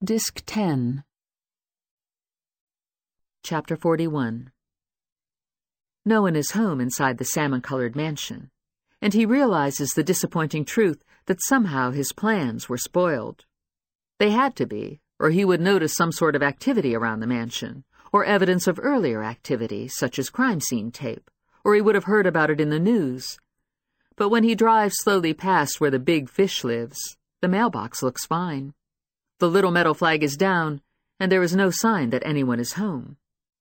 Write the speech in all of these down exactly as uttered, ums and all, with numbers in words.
Disc ten. Chapter forty-one. No one is home inside the salmon-colored mansion, and he realizes the disappointing truth that somehow his plans were spoiled. They had to be, or he would notice some sort of activity around the mansion, or evidence of earlier activity, such as crime scene tape, or he would have heard about it in the news. But when he drives slowly past where the big fish lives, the mailbox looks fine. The little metal flag is down, and there is no sign that anyone is home.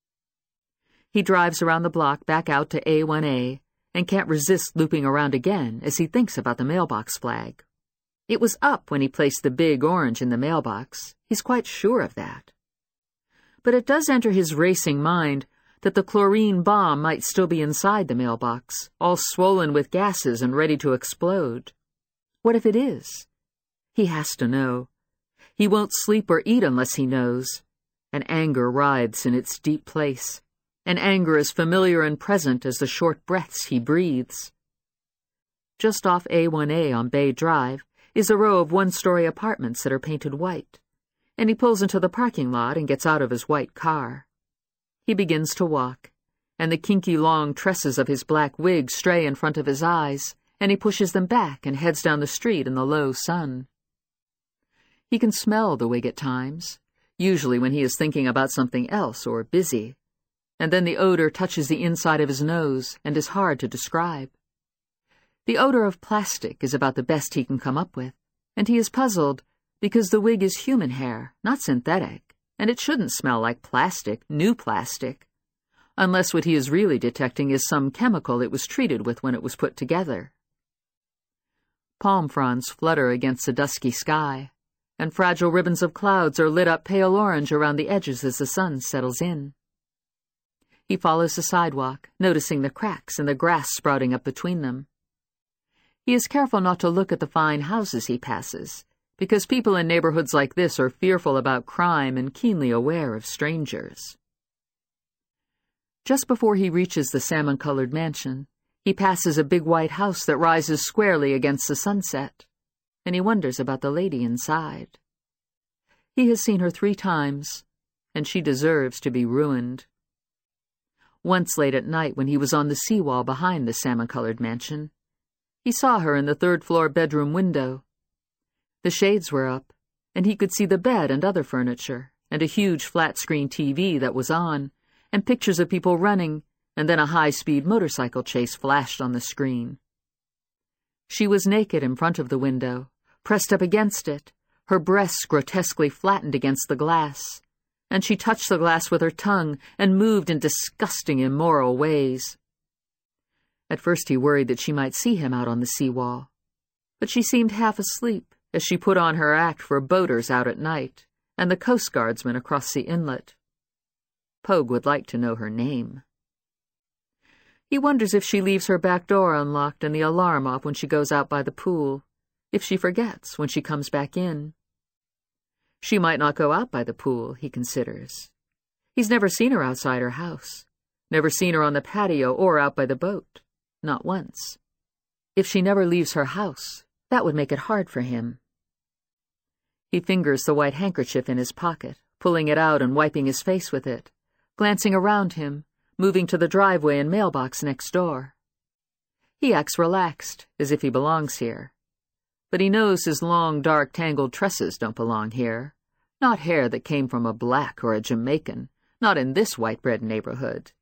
He drives around the block back out to A one A and can't resist looping around again as he thinks about the mailbox flag. It was up when he placed the big orange in the mailbox. He's quite sure of that. But it does enter his racing mind that the chlorine bomb might still be inside the mailbox, all swollen with gases and ready to explode. What if it is? He has to know. He won't sleep or eat unless he knows. And anger writhes in its deep place. And anger as familiar and present as the short breaths he breathes. Just off A one A on Bay Drive is a row of one-story apartments that are painted white, and he pulls into the parking lot and gets out of his white car. He begins to walk, and the kinky long tresses of his black wig stray in front of his eyes, and he pushes them back and heads down the street in the low sun. He can smell the wig at times, usually when he is thinking about something else or busy, and then the odor touches the inside of his nose and is hard to describe. The odor of plastic is about the best he can come up with, and he is puzzled because the wig is human hair, not synthetic, and it shouldn't smell like plastic, new plastic, unless what he is really detecting is some chemical it was treated with when it was put together. Palm fronds flutter against the dusky sky, and fragile ribbons of clouds are lit up pale orange around the edges as the sun settles in. He follows the sidewalk, noticing the cracks and the grass sprouting up between them. He is careful not to look at the fine houses he passes, because people in neighborhoods like this are fearful about crime and keenly aware of strangers. Just before he reaches the salmon-colored mansion, he passes a big white house that rises squarely against the sunset, and he wonders about the lady inside. He has seen her three times, and she deserves to be ruined. Once late at night when he was on the seawall behind the salmon-colored mansion, he saw her in the third-floor bedroom window. The shades were up, and he could see the bed and other furniture, and a huge flat-screen T V that was on, and pictures of people running, and then a high-speed motorcycle chase flashed on the screen. She was naked in front of the window, pressed up against it, her breasts grotesquely flattened against the glass, and she touched the glass with her tongue and moved in disgusting, immoral ways. At first he worried that she might see him out on the seawall, but she seemed half asleep as she put on her act for boaters out at night and the Coast Guardsmen across the inlet. Pogue would like to know her name. He wonders if she leaves her back door unlocked and the alarm off when she goes out by the pool, if she forgets when she comes back in. She might not go out by the pool, he considers. He's never seen her outside her house, never seen her on the patio or out by the boat, not once. If she never leaves her house, that would make it hard for him. He fingers the white handkerchief in his pocket, pulling it out and wiping his face with it, glancing around him, moving to the driveway and mailbox next door. He acts relaxed, as if he belongs here. But he knows his long, dark, tangled tresses don't belong here. Not hair that came from a black or a Jamaican, not in this white-bread neighborhood.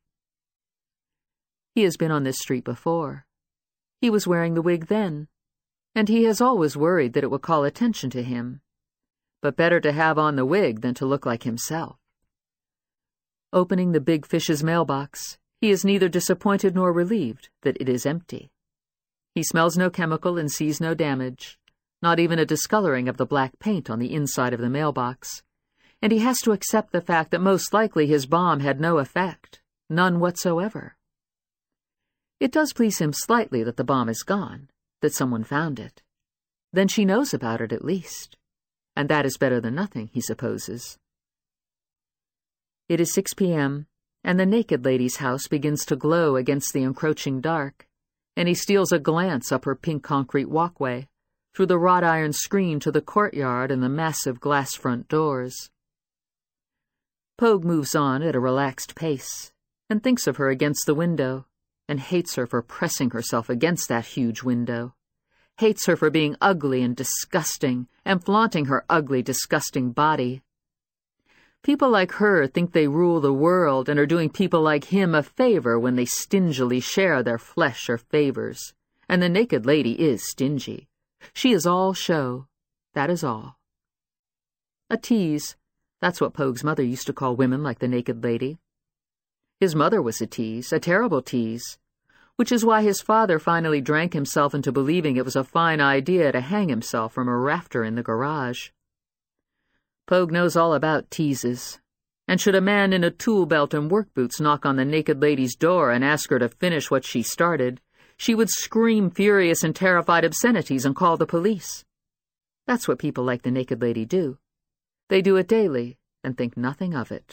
He has been on this street before. He was wearing the wig then, and he has always worried that it would call attention to him. But better to have on the wig than to look like himself. Opening the big fish's mailbox, he is neither disappointed nor relieved that it is empty. He smells no chemical and sees no damage, not even a discoloring of the black paint on the inside of the mailbox, and he has to accept the fact that most likely his bomb had no effect, none whatsoever. It does please him slightly that the bomb is gone, that someone found it. Then she knows about it at least, and that is better than nothing, he supposes. It is six p m, and the naked lady's house begins to glow against the encroaching dark, and he steals a glance up her pink concrete walkway, through the wrought iron screen to the courtyard and the massive glass front doors. Pogue moves on at a relaxed pace, and thinks of her against the window, and hates her for pressing herself against that huge window, hates her for being ugly and disgusting, and flaunting her ugly, disgusting body. People like her think they rule the world and are doing people like him a favor when they stingily share their flesh or favors, and the naked lady is stingy. She is all show, that is all. A tease, that's what Pogue's mother used to call women like the naked lady. His mother was a tease, a terrible tease, which is why his father finally drank himself into believing it was a fine idea to hang himself from a rafter in the garage. Pogue knows all about teases, and should a man in a tool belt and work boots knock on the naked lady's door and ask her to finish what she started, she would scream furious and terrified obscenities and call the police. That's what people like the naked lady do. They do it daily and think nothing of it.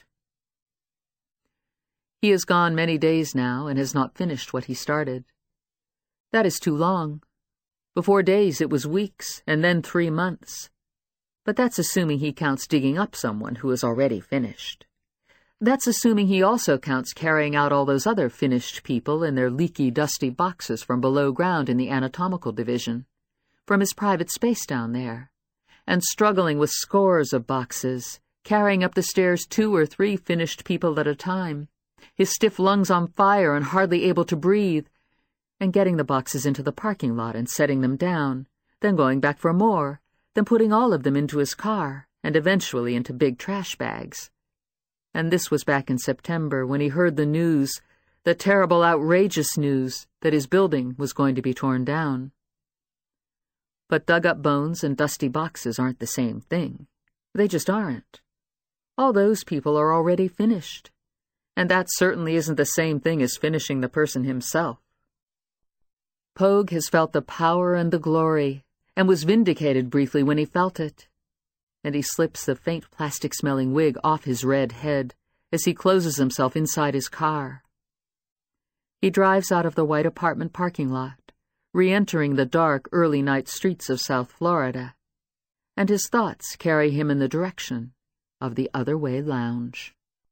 He has gone many days now and has not finished what he started. That is too long. Before days it was weeks, and then three months. But that's assuming he counts digging up someone who is already finished. That's assuming he also counts carrying out all those other finished people in their leaky, dusty boxes from below ground in the anatomical division, from his private space down there, and struggling with scores of boxes, carrying up the stairs two or three finished people at a time, his stiff lungs on fire and hardly able to breathe, and getting the boxes into the parking lot and setting them down, then going back for more, then putting all of them into his car, and eventually into big trash bags. And this was back in September when he heard the news, the terrible, outrageous news, that his building was going to be torn down. But dug-up bones and dusty boxes aren't the same thing. They just aren't. All those people are already finished. And that certainly isn't the same thing as finishing the person himself. Pogue has felt the power and the glory, and was vindicated briefly when he felt it. And he slips the faint plastic-smelling wig off his red head as he closes himself inside his car. He drives out of the white apartment parking lot, re-entering the dark, early-night streets of South Florida, and his thoughts carry him in the direction of the Other Way Lounge.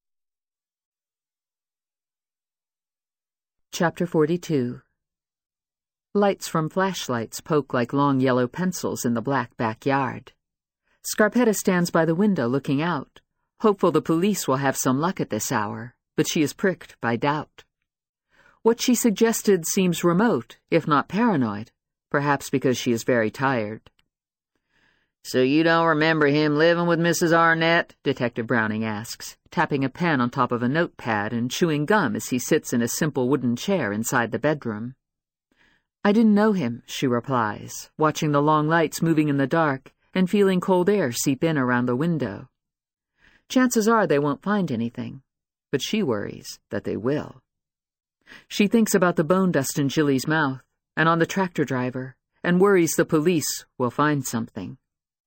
Chapter forty-two. Lights from flashlights poke like long yellow pencils in the black backyard. Scarpetta stands by the window looking out, hopeful the police will have some luck at this hour, but she is pricked by doubt. What she suggested seems remote, if not paranoid, perhaps because she is very tired. "So you don't remember him living with Missus Arnett?" Detective Browning asks, tapping a pen on top of a notepad and chewing gum as he sits in a simple wooden chair inside the bedroom. "I didn't know him," she replies, watching the long lights moving in the dark and feeling cold air seep in around the window. Chances are they won't find anything, but she worries that they will. She thinks about the bone dust in Jilly's mouth and on the tractor driver, and worries the police will find something.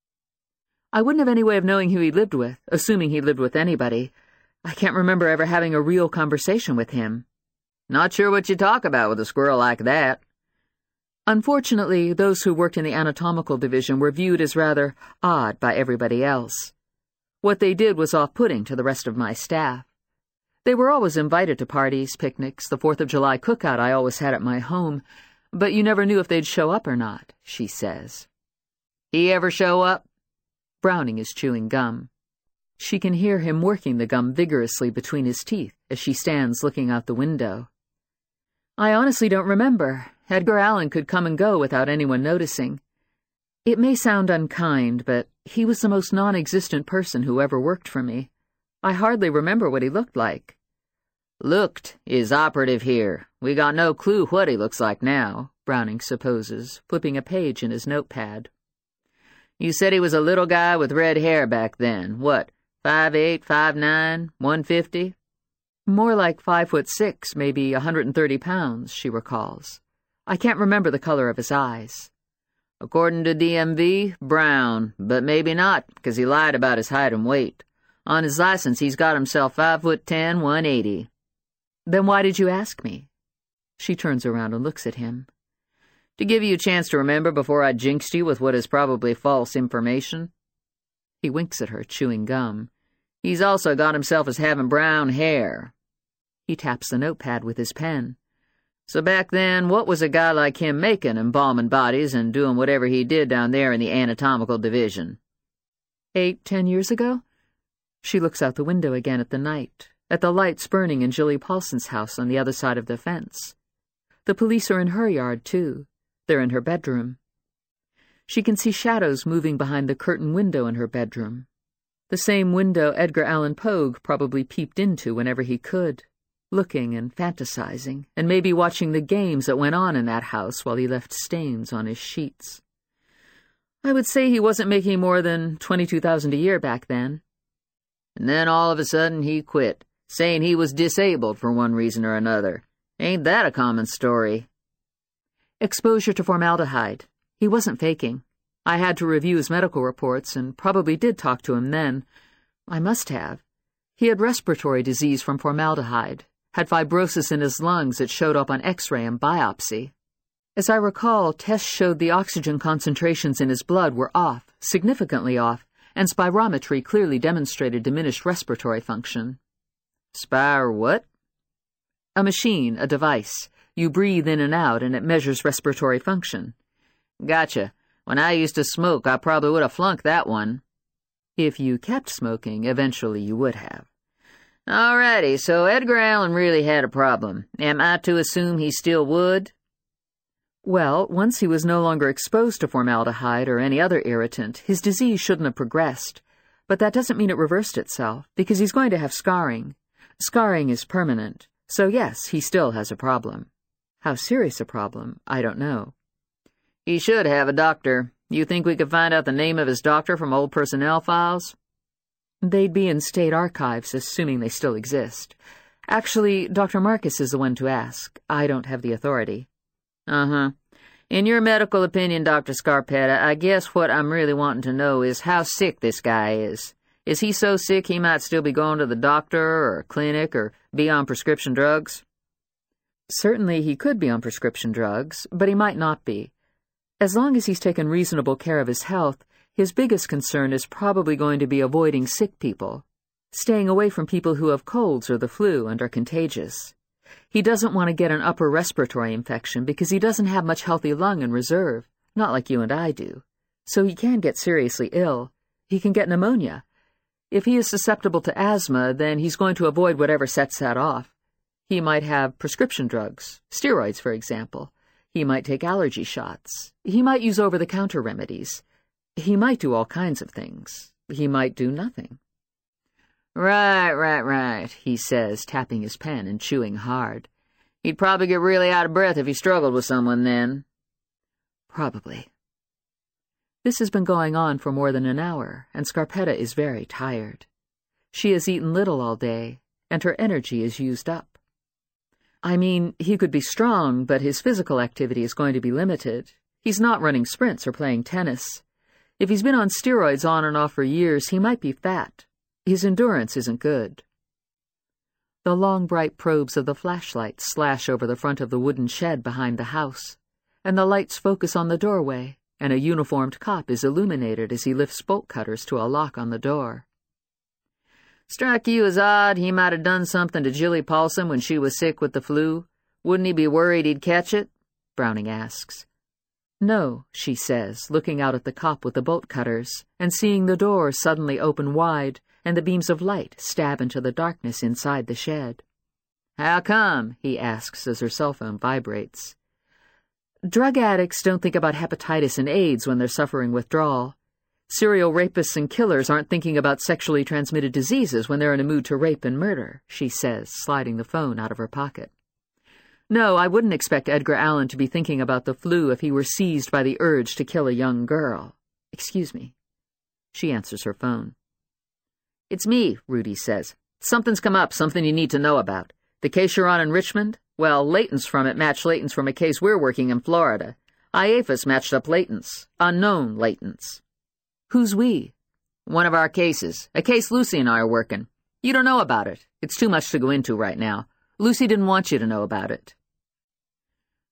"I wouldn't have any way of knowing who he lived with, assuming he lived with anybody. I can't remember ever having a real conversation with him." "Not sure what you talk about with a squirrel like that." Unfortunately, those who worked in the anatomical division were viewed as rather odd by everybody else. What they did was off-putting to the rest of my staff. They were always invited to parties, picnics, the Fourth of July cookout I always had at my home, but you never knew if they'd show up or not, she says. "He ever show up?" Browning is chewing gum. She can hear him working the gum vigorously between his teeth as she stands looking out the window. "I honestly don't remember. Edgar Allan could come and go without anyone noticing. It may sound unkind, but he was the most non-existent person who ever worked for me. I hardly remember what he looked like." "Looked is operative here. We got no clue what he looks like now," Browning supposes, flipping a page in his notepad. "You said he was a little guy with red hair back then. What, five eight, five nine, one fifty? "More like five foot six, maybe a hundred and thirty pounds," she recalls. "I can't remember the color of his eyes." "According to D M V, brown, but maybe not, because he lied about his height and weight. On his license, he's got himself five foot ten, one eighty. "Then why did you ask me?" She turns around and looks at him. To give you a chance to remember before I jinxed you with what is probably false information." He winks at her, chewing gum. "He's also got himself as having brown hair." He taps the notepad with his pen. "So back then, what was a guy like him making, embalming bodies and doing whatever he did down there in the anatomical division?" Eight, ten years ago? She looks out the window again at the night, at the lights burning in Jilly Paulson's house on the other side of the fence. The police are in her yard, too. They're in her bedroom. She can see shadows moving behind the curtained window in her bedroom. The same window Edgar Allan Poe probably peeped into whenever he could, looking and fantasizing, and maybe watching the games that went on in that house while he left stains on his sheets. I would say he wasn't making more than twenty-two thousand dollars a year back then. And then all of a sudden he quit, saying he was disabled for one reason or another. Ain't that a common story? Exposure to formaldehyde. He wasn't faking. I had to review his medical reports and probably did talk to him then. I must have. He had respiratory disease from formaldehyde, had fibrosis in his lungs that showed up on X-ray and biopsy. As I recall, tests showed the oxygen concentrations in his blood were off, significantly off, and spirometry clearly demonstrated diminished respiratory function. Spire what? A machine, a device. You breathe in and out, and it measures respiratory function. Gotcha. When I used to smoke, I probably would have flunked that one. If you kept smoking, eventually you would have. Alrighty, so Edgar Allan really had a problem. Am I to assume he still would? Well, once he was no longer exposed to formaldehyde or any other irritant, his disease shouldn't have progressed. But that doesn't mean it reversed itself, because he's going to have scarring. Scarring is permanent, so yes, he still has a problem. How serious a problem, I don't know. He should have a doctor. You think we could find out the name of his doctor from old personnel files? They'd be in state archives, assuming they still exist. Actually, Doctor Marcus is the one to ask. I don't have the authority. Uh-huh. In your medical opinion, Doctor Scarpetta, I guess what I'm really wanting to know is how sick this guy is. Is he so sick he might still be going to the doctor or clinic or be on prescription drugs? Certainly he could be on prescription drugs, but he might not be. As long as he's taken reasonable care of his health, his biggest concern is probably going to be avoiding sick people, staying away from people who have colds or the flu and are contagious. He doesn't want to get an upper respiratory infection because he doesn't have much healthy lung in reserve, not like you and I do. So he can get seriously ill. He can get pneumonia. If he is susceptible to asthma, then he's going to avoid whatever sets that off. He might have prescription drugs, steroids, for example. He might take allergy shots. He might use over-the-counter remedies. He might do all kinds of things. He might do nothing. Right, right, right, he says, tapping his pen and chewing hard. He'd probably get really out of breath if he struggled with someone then. Probably. This has been going on for more than an hour, and Scarpetta is very tired. She has eaten little all day, and her energy is used up. I mean, he could be strong, but his physical activity is going to be limited. He's not running sprints or playing tennis. If he's been on steroids on and off for years, he might be fat. His endurance isn't good. The long, bright probes of the flashlight slash over the front of the wooden shed behind the house, and the lights focus on the doorway, and a uniformed cop is illuminated as he lifts bolt cutters to a lock on the door. Strike you as odd he might have done something to Jilly Paulson when she was sick with the flu? Wouldn't he be worried he'd catch it? Browning asks. No, she says, looking out at the cop with the bolt cutters, and seeing the door suddenly open wide and the beams of light stab into the darkness inside the shed. How come? He asks as her cell phone vibrates. Drug addicts don't think about hepatitis and AIDS when they're suffering withdrawal. Serial rapists and killers aren't thinking about sexually transmitted diseases when they're in a mood to rape and murder, she says, sliding the phone out of her pocket. No, I wouldn't expect Edgar Allan to be thinking about the flu if he were seized by the urge to kill a young girl. Excuse me. She answers her phone. It's me, Rudy says. Something's come up, something you need to know about. The case you're on in Richmond? Well, Layton's from it matched Layton's from a case we're working in Florida. I A F A S matched up Layton's. Unknown Layton's. Who's we? One of our cases. A case Lucy and I are working. You don't know about it. It's too much to go into right now. Lucy didn't want you to know about it.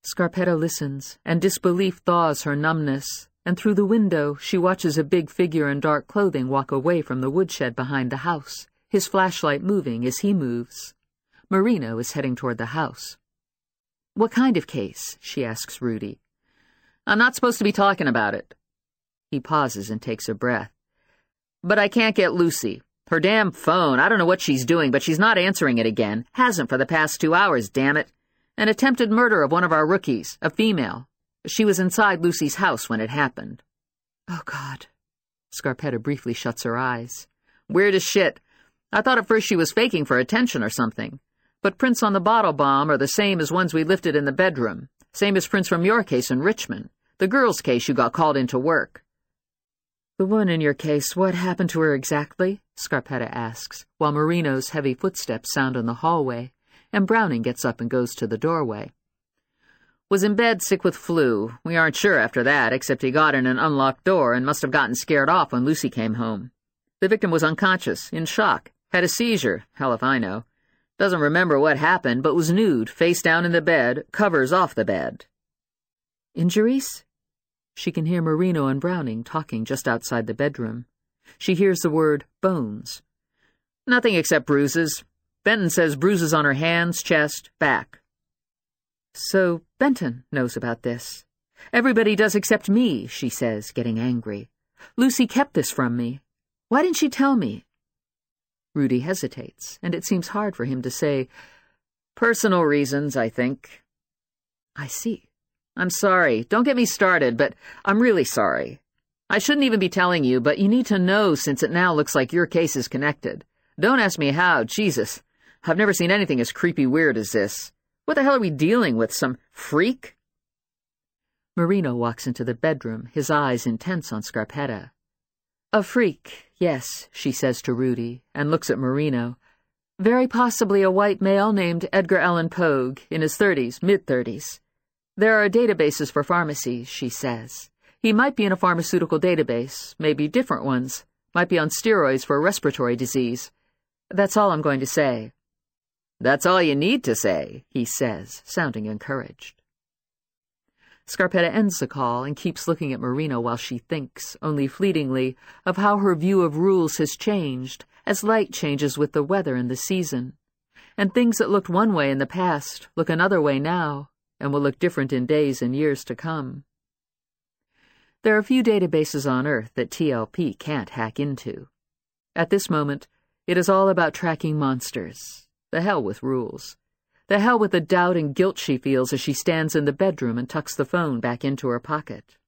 Scarpetta listens, and disbelief thaws her numbness, and through the window she watches a big figure in dark clothing walk away from the woodshed behind the house, his flashlight moving as he moves. Marino is heading toward the house. "What kind of case?" she asks Rudy. "I'm not supposed to be talking about it." He pauses and takes a breath. "But I can't get Lucy. Her damn phone, I don't know what she's doing, but she's not answering it again. Hasn't for the past two hours, damn it. An attempted murder of one of our rookies, a female. She was inside Lucy's house when it happened." "Oh, God." Scarpetta briefly shuts her eyes. "Weird as shit. I thought at first she was faking for attention or something. But prints on the bottle bomb are the same as ones we lifted in the bedroom. Same as prints from your case in Richmond. The girl's case you got called into work." "The one in your case, what happened to her exactly?" Scarpetta asks, while Marino's heavy footsteps sound in the hallway, and Browning gets up and goes to the doorway. "Was in bed sick with flu. We aren't sure after that, except he got in an unlocked door and must have gotten scared off when Lucy came home. The victim was unconscious, in shock, had a seizure, hell if I know. Doesn't remember what happened, but was nude, face down in the bed, covers off the bed." "Injuries?" She can hear Marino and Browning talking just outside the bedroom. She hears the word bones. "Nothing except bruises. Benton says bruises on her hands, chest, back." "So Benton knows about this. Everybody does except me," she says, getting angry. "Lucy kept this from me. Why didn't she tell me?" Rudy hesitates, and it seems hard for him to say, "Personal reasons, I think." "I see." "I'm sorry. Don't get me started, but I'm really sorry. I shouldn't even be telling you, but you need to know since it now looks like your case is connected. Don't ask me how, Jesus. I've never seen anything as creepy weird as this. What the hell are we dealing with, some freak?" Marino walks into the bedroom, his eyes intense on Scarpetta. "A freak, yes," she says to Rudy, and looks at Marino. "Very possibly a white male named Edgar Allan Pogue, in his thirties, mid-thirties. There are databases for pharmacies," she says. "He might be in a pharmaceutical database, maybe different ones, might be on steroids for a respiratory disease. That's all I'm going to say." "That's all you need to say," he says, sounding encouraged. Scarpetta ends the call and keeps looking at Marino while she thinks, only fleetingly, of how her view of rules has changed, as light changes with the weather and the season. And things that looked one way in the past look another way now, and will look different in days and years to come. There are few databases on Earth that T L P can't hack into. At this moment, it is all about tracking monsters. The hell with rules. The hell with the doubt and guilt she feels as she stands in the bedroom and tucks the phone back into her pocket.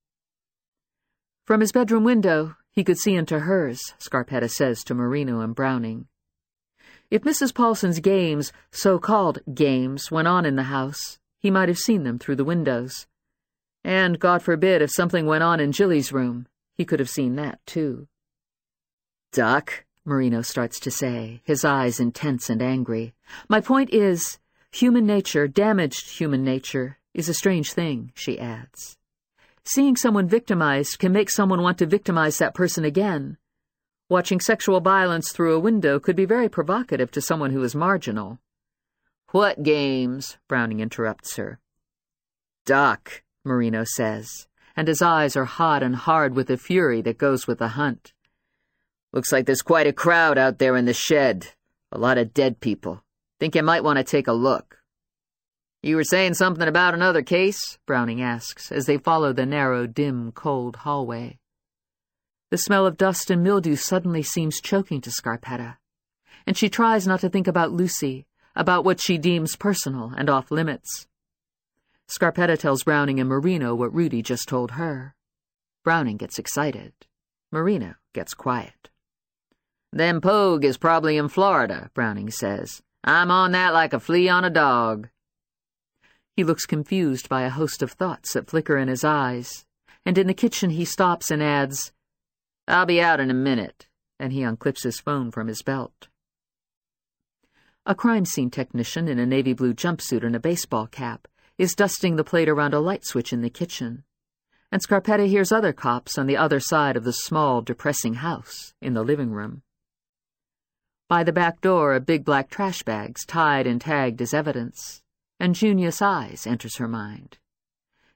From his bedroom window, he could see into hers, Scarpetta says to Marino and Browning. If Missus Paulson's games, so-called games, went on in the house, he might have seen them through the windows. And, God forbid, if something went on in Jilly's room, he could have seen that, too. "Doc," Marino starts to say, his eyes intense and angry. "My point is, human nature, damaged human nature, is a strange thing," she adds. Seeing someone victimized can make someone want to victimize that person again. Watching sexual violence through a window could be very provocative to someone who is marginal. "What games?" Browning interrupts her. "Doc," Marino says, and his eyes are hot and hard with the fury that goes with the hunt. "Looks like there's quite a crowd out there in the shed. A lot of dead people. Think you might want to take a look." "You were saying something about another case?" Browning asks, as they follow the narrow, dim, cold hallway. The smell of dust and mildew suddenly seems choking to Scarpetta, and she tries not to think about Lucy, about what she deems personal and off-limits. Scarpetta tells Browning and Marino what Rudy just told her. Browning gets excited. Marino gets quiet. "Then Pogue is probably in Florida," Browning says. "I'm on that like a flea on a dog." He looks confused by a host of thoughts that flicker in his eyes, and in the kitchen he stops and adds, "I'll be out in a minute," and he unclips his phone from his belt. A crime scene technician in a navy blue jumpsuit and a baseball cap is dusting the plate around a light switch in the kitchen, and Scarpetta hears other cops on the other side of the small, depressing house in the living room. By the back door are big black trash bags tied and tagged as evidence, and Junius Eyes enters her mind,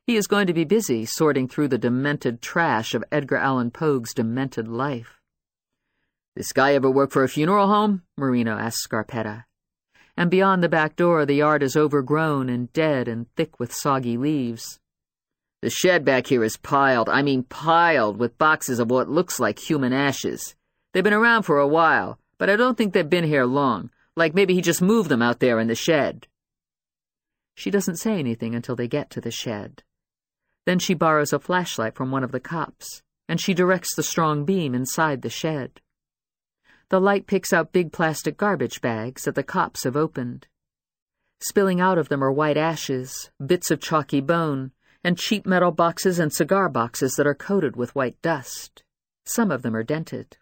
He is going to be busy sorting through the demented trash of Edgar Allan Poe's demented life. "This guy ever work for a funeral home?" Marino asked Scarpetta. And beyond the back door, the yard is overgrown and dead and thick with soggy leaves. "The shed back here is piled, I mean piled, with boxes of what looks like human ashes. They've been around for a while, but I don't think they've been here long. Like maybe he just moved them out there in the shed." She doesn't say anything until they get to the shed. Then she borrows a flashlight from one of the cops, and she directs the strong beam inside the shed. The light picks out big plastic garbage bags that the cops have opened. Spilling out of them are white ashes, bits of chalky bone, and cheap metal boxes and cigar boxes that are coated with white dust. Some of them are dented.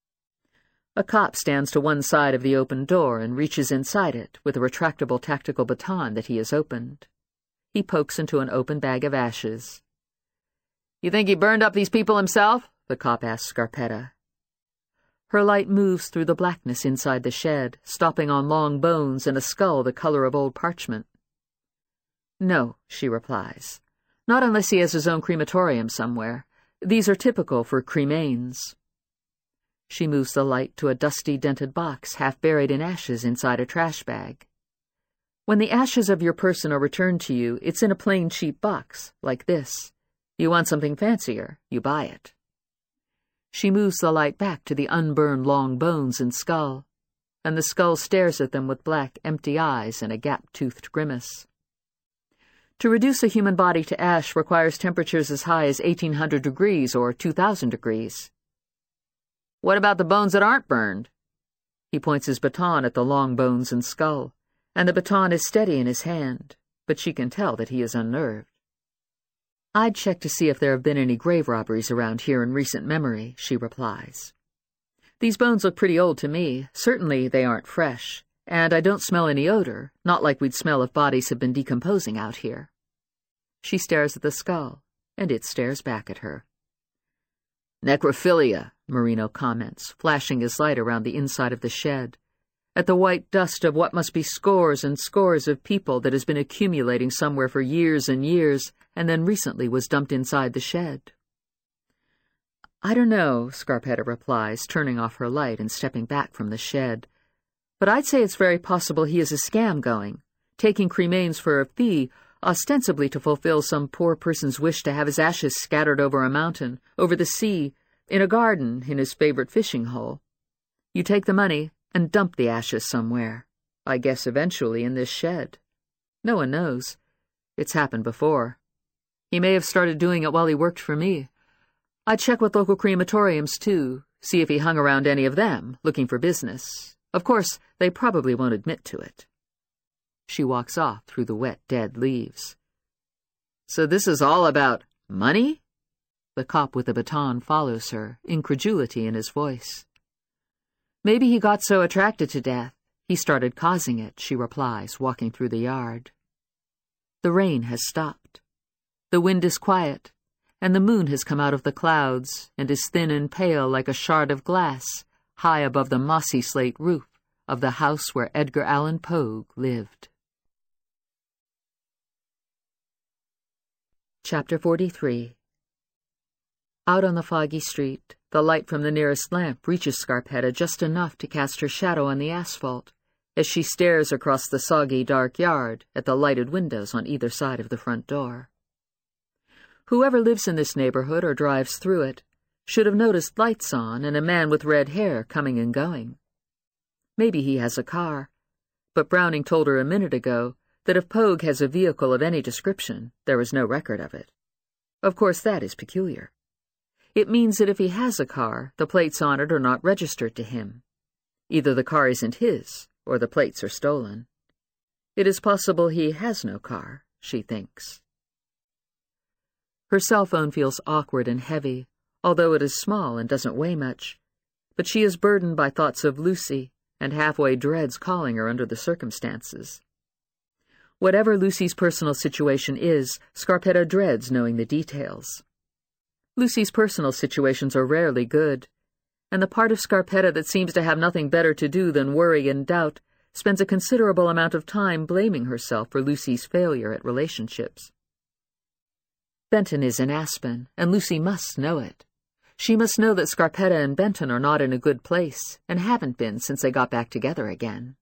A cop stands to one side of the open door and reaches inside it with a retractable tactical baton that he has opened. He pokes into an open bag of ashes. "You think he burned up these people himself?" the cop asks Scarpetta. Her light moves through the blackness inside the shed, stopping on long bones and a skull the color of old parchment. "No," she replies. "Not unless he has his own crematorium somewhere. These are typical for cremains." She moves the light to a dusty, dented box half buried in ashes inside a trash bag. When the ashes of your person are returned to you, it's in a plain, cheap box, like this. You want something fancier, you buy it. She moves the light back to the unburned long bones and skull, and the skull stares at them with black, empty eyes and a gap-toothed grimace. To reduce a human body to ash requires temperatures as high as eighteen hundred degrees or two thousand degrees. "What about the bones that aren't burned?" He points his baton at the long bones and skull, and the baton is steady in his hand, but she can tell that he is unnerved. "I'd check to see if there have been any grave robberies around here in recent memory," she replies. "These bones look pretty old to me. Certainly they aren't fresh, and I don't smell any odor, not like we'd smell if bodies have been decomposing out here." She stares at the skull, and it stares back at her. "Necrophilia," Marino comments, flashing his light around the inside of the shed, at the white dust of what must be scores and scores of people that has been accumulating somewhere for years and years, and then recently was dumped inside the shed. "I don't know," Scarpetta replies, turning off her light and stepping back from the shed. "But I'd say it's very possible he has a scam going, taking cremains for a fee, ostensibly to fulfill some poor person's wish to have his ashes scattered over a mountain, over the sea, in a garden, in his favorite fishing hole. You take the money and dump the ashes somewhere. I guess eventually in this shed. No one knows. It's happened before. He may have started doing it while he worked for me. I'd check with local crematoriums, too, see if he hung around any of them, looking for business. Of course, they probably won't admit to it." She walks off through the wet, dead leaves. "So this is all about money?" The cop with the baton follows her, incredulity in his voice. "Maybe he got so attracted to death, he started causing it," she replies, walking through the yard. The rain has stopped. The wind is quiet, and the moon has come out of the clouds and is thin and pale like a shard of glass, high above the mossy slate roof of the house where Edgar Allan Poe lived. Chapter forty-three. Out on the foggy street, the light from the nearest lamp reaches Scarpetta just enough to cast her shadow on the asphalt, as she stares across the soggy, dark yard at the lighted windows on either side of the front door. Whoever lives in this neighborhood or drives through it should have noticed lights on and a man with red hair coming and going. Maybe he has a car, but Browning told her a minute ago that if Poe has a vehicle of any description, there is no record of it. Of course, that is peculiar. It means that if he has a car, the plates on it are not registered to him. Either the car isn't his, or the plates are stolen. It is possible he has no car, she thinks. Her cell phone feels awkward and heavy, although it is small and doesn't weigh much, but she is burdened by thoughts of Lucy and halfway dreads calling her under the circumstances. Whatever Lucy's personal situation is, Scarpetta dreads knowing the details. Lucy's personal situations are rarely good, and the part of Scarpetta that seems to have nothing better to do than worry and doubt spends a considerable amount of time blaming herself for Lucy's failure at relationships. Benton is in Aspen, and Lucy must know it. She must know that Scarpetta and Benton are not in a good place, and haven't been since they got back together again.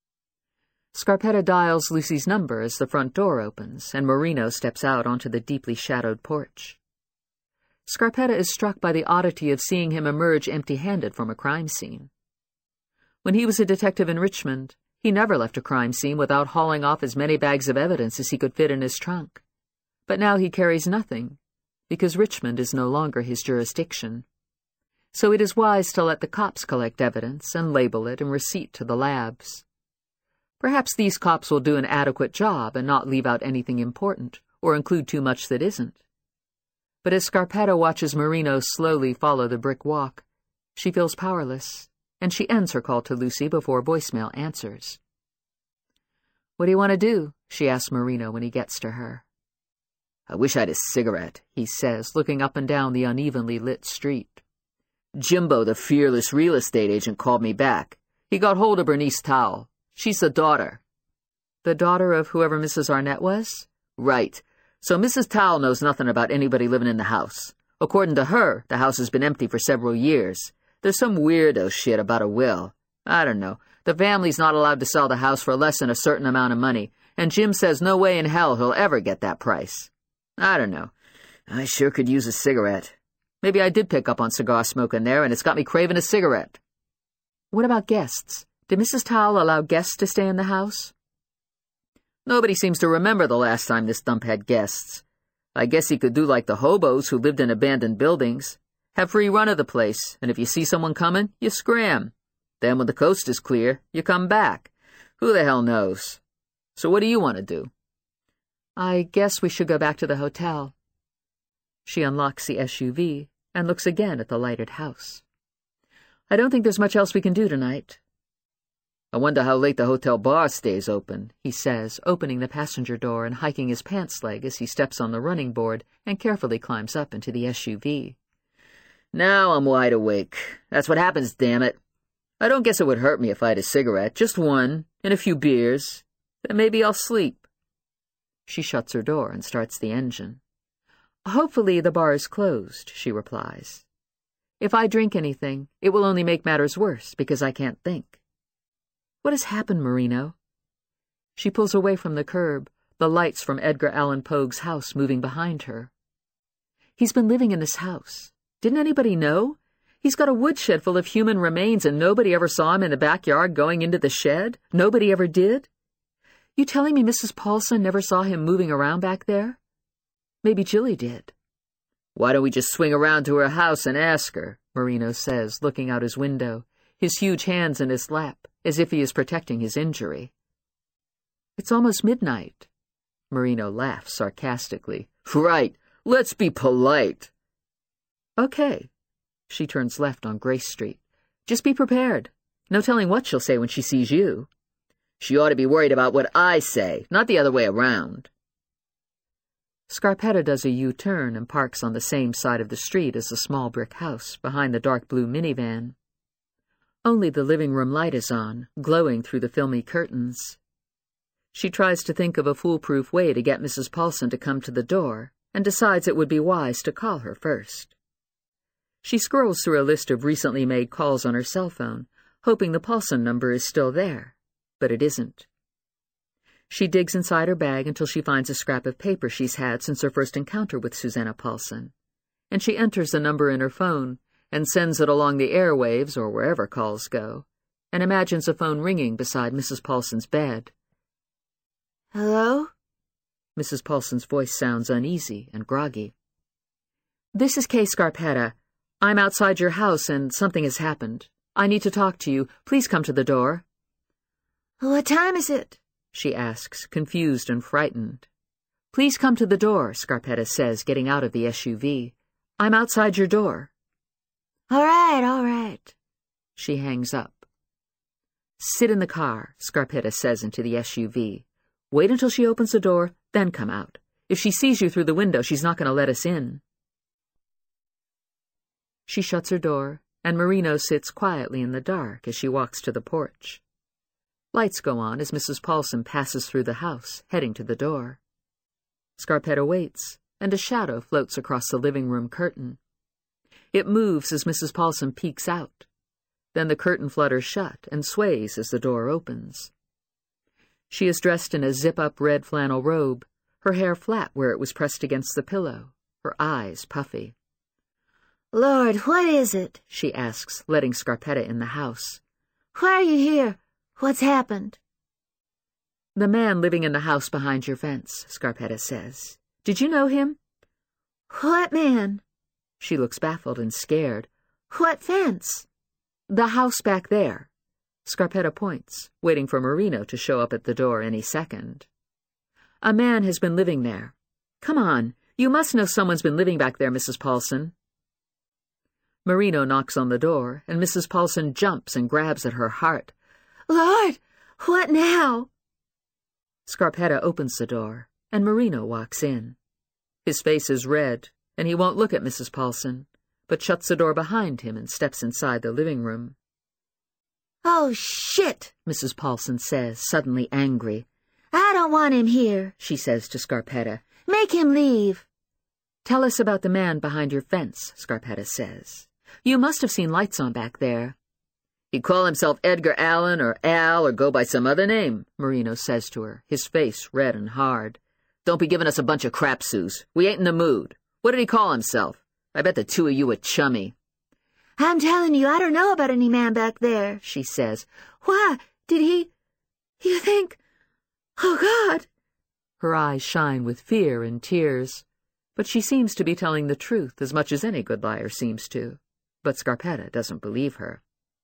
Scarpetta dials Lucy's number as the front door opens, and Marino steps out onto the deeply shadowed porch. Scarpetta is struck by the oddity of seeing him emerge empty-handed from a crime scene. When he was a detective in Richmond, he never left a crime scene without hauling off as many bags of evidence as he could fit in his trunk. But now he carries nothing, because Richmond is no longer his jurisdiction. So it is wise to let the cops collect evidence and label it and receipt to the labs. Perhaps these cops will do an adequate job and not leave out anything important, or include too much that isn't. But as Scarpetta watches Marino slowly follow the brick walk, she feels powerless, and she ends her call to Lucy before voicemail answers. "What do you want to do?" she asks Marino when he gets to her. "I wish I had a cigarette," he says, looking up and down the unevenly lit street. "Jimbo, the fearless real estate agent, called me back. He got hold of Bernice Towle. She's the daughter." "The daughter of whoever Missus Arnett was?" "Right. So Missus Towle knows nothing about anybody living in the house. According to her, the house has been empty for several years. There's some weirdo shit about a will. I don't know. The family's not allowed to sell the house for less than a certain amount of money, and Jim says no way in hell he'll ever get that price. I don't know. I sure could use a cigarette. Maybe I did pick up on cigar smoke in there, and it's got me craving a cigarette." "What about guests? Did Missus Towle allow guests to stay in the house?" "Nobody seems to remember the last time this dump had guests. I guess he could do like the hobos who lived in abandoned buildings. Have free run of the place, and if you see someone coming, you scram. Then when the coast is clear, you come back. Who the hell knows? So what do you want to do?" "I guess we should go back to the hotel." She unlocks the S U V and looks again at the lighted house. "I don't think there's much else we can do tonight." "I wonder how late the hotel bar stays open," he says, opening the passenger door and hiking his pants leg as he steps on the running board and carefully climbs up into the S U V. "Now I'm wide awake. That's what happens, damn it. I don't guess it would hurt me if I had a cigarette, just one, and a few beers. Then maybe I'll sleep." She shuts her door and starts the engine. "Hopefully the bar is closed," she replies. "If I drink anything, it will only make matters worse because I can't think." "What has happened, Marino?" She pulls away from the curb, the lights from Edgar Allan Poe's house moving behind her. "He's been living in this house. Didn't anybody know? He's got a woodshed full of human remains and nobody ever saw him in the backyard going into the shed? Nobody ever did? You telling me Missus Paulson never saw him moving around back there? Maybe Jilly did." "Why don't we just swing around to her house and ask her?" Marino says, looking out his window, his huge hands in his lap, as if he is protecting his injury. "It's almost midnight." Marino laughs sarcastically. "Right. Let's be polite." "Okay." She turns left on Grace Street. "Just be prepared. No telling what she'll say when she sees you." "She ought to be worried about what I say, not the other way around." Scarpetta does a U-turn and parks on the same side of the street as the small brick house, behind the dark blue minivan. Only the living room light is on, glowing through the filmy curtains. She tries to think of a foolproof way to get Missus Paulson to come to the door, and decides it would be wise to call her first. She scrolls through a list of recently made calls on her cell phone, hoping the Paulson number is still there, but it isn't. She digs inside her bag until she finds a scrap of paper she's had since her first encounter with Susanna Paulson, and she enters the number in her phone and sends it along the airwaves or wherever calls go, and imagines a phone ringing beside Missus Paulson's bed. "Hello?" Missus Paulson's voice sounds uneasy and groggy. "This is Kay Scarpetta. I'm outside your house and something has happened. I need to talk to you. Please come to the door." "What time is it?" she asks, confused and frightened. "Please come to the door," Scarpetta says, getting out of the S U V. "I'm outside your door." "All right, all right." She hangs up. "Sit in the car," Scarpetta says into the S U V. "Wait until she opens the door, then come out. If she sees you through the window, she's not going to let us in." She shuts her door, and Marino sits quietly in the dark as she walks to the porch. Lights go on as Missus Paulson passes through the house, heading to the door. Scarpetta waits, and a shadow floats across the living room curtain. It moves as Missus Paulson peeks out. Then the curtain flutters shut and sways as the door opens. She is dressed in a zip-up red flannel robe, her hair flat where it was pressed against the pillow, her eyes puffy. Lord, what is it? She asks, letting Scarpetta in the house. Why are you here? What's happened? The man living in the house behind your fence, Scarpetta says. Did you know him? What man? She looks baffled and scared. What fence? The house back there. Scarpetta points, waiting for Marino to show up at the door any second. A man has been living there. Come on, you must know someone's been living back there, Missus Paulson. Marino knocks on the door, and Missus Paulson jumps and grabs at her heart. Lord, what now? Scarpetta opens the door, and Marino walks in. His face is red, and he won't look at Missus Paulson, but shuts the door behind him and steps inside the living room. Oh, shit, Missus Paulson says, suddenly angry. I don't want him here, she says to Scarpetta. Make him leave. Tell us about the man behind your fence, Scarpetta says. You must have seen lights on back there. He'd call himself Edgar Allen or Al or go by some other name, Marino says to her, his face red and hard. Don't be giving us a bunch of crap, Suze. We ain't in the mood. What did he call himself? I bet the two of you are chummy. I'm telling you, I don't know about any man back there, she says. Why? Did he... You think... Oh, God! Her eyes shine with fear and tears, but she seems to be telling the truth as much as any good liar seems to. But Scarpetta doesn't believe her.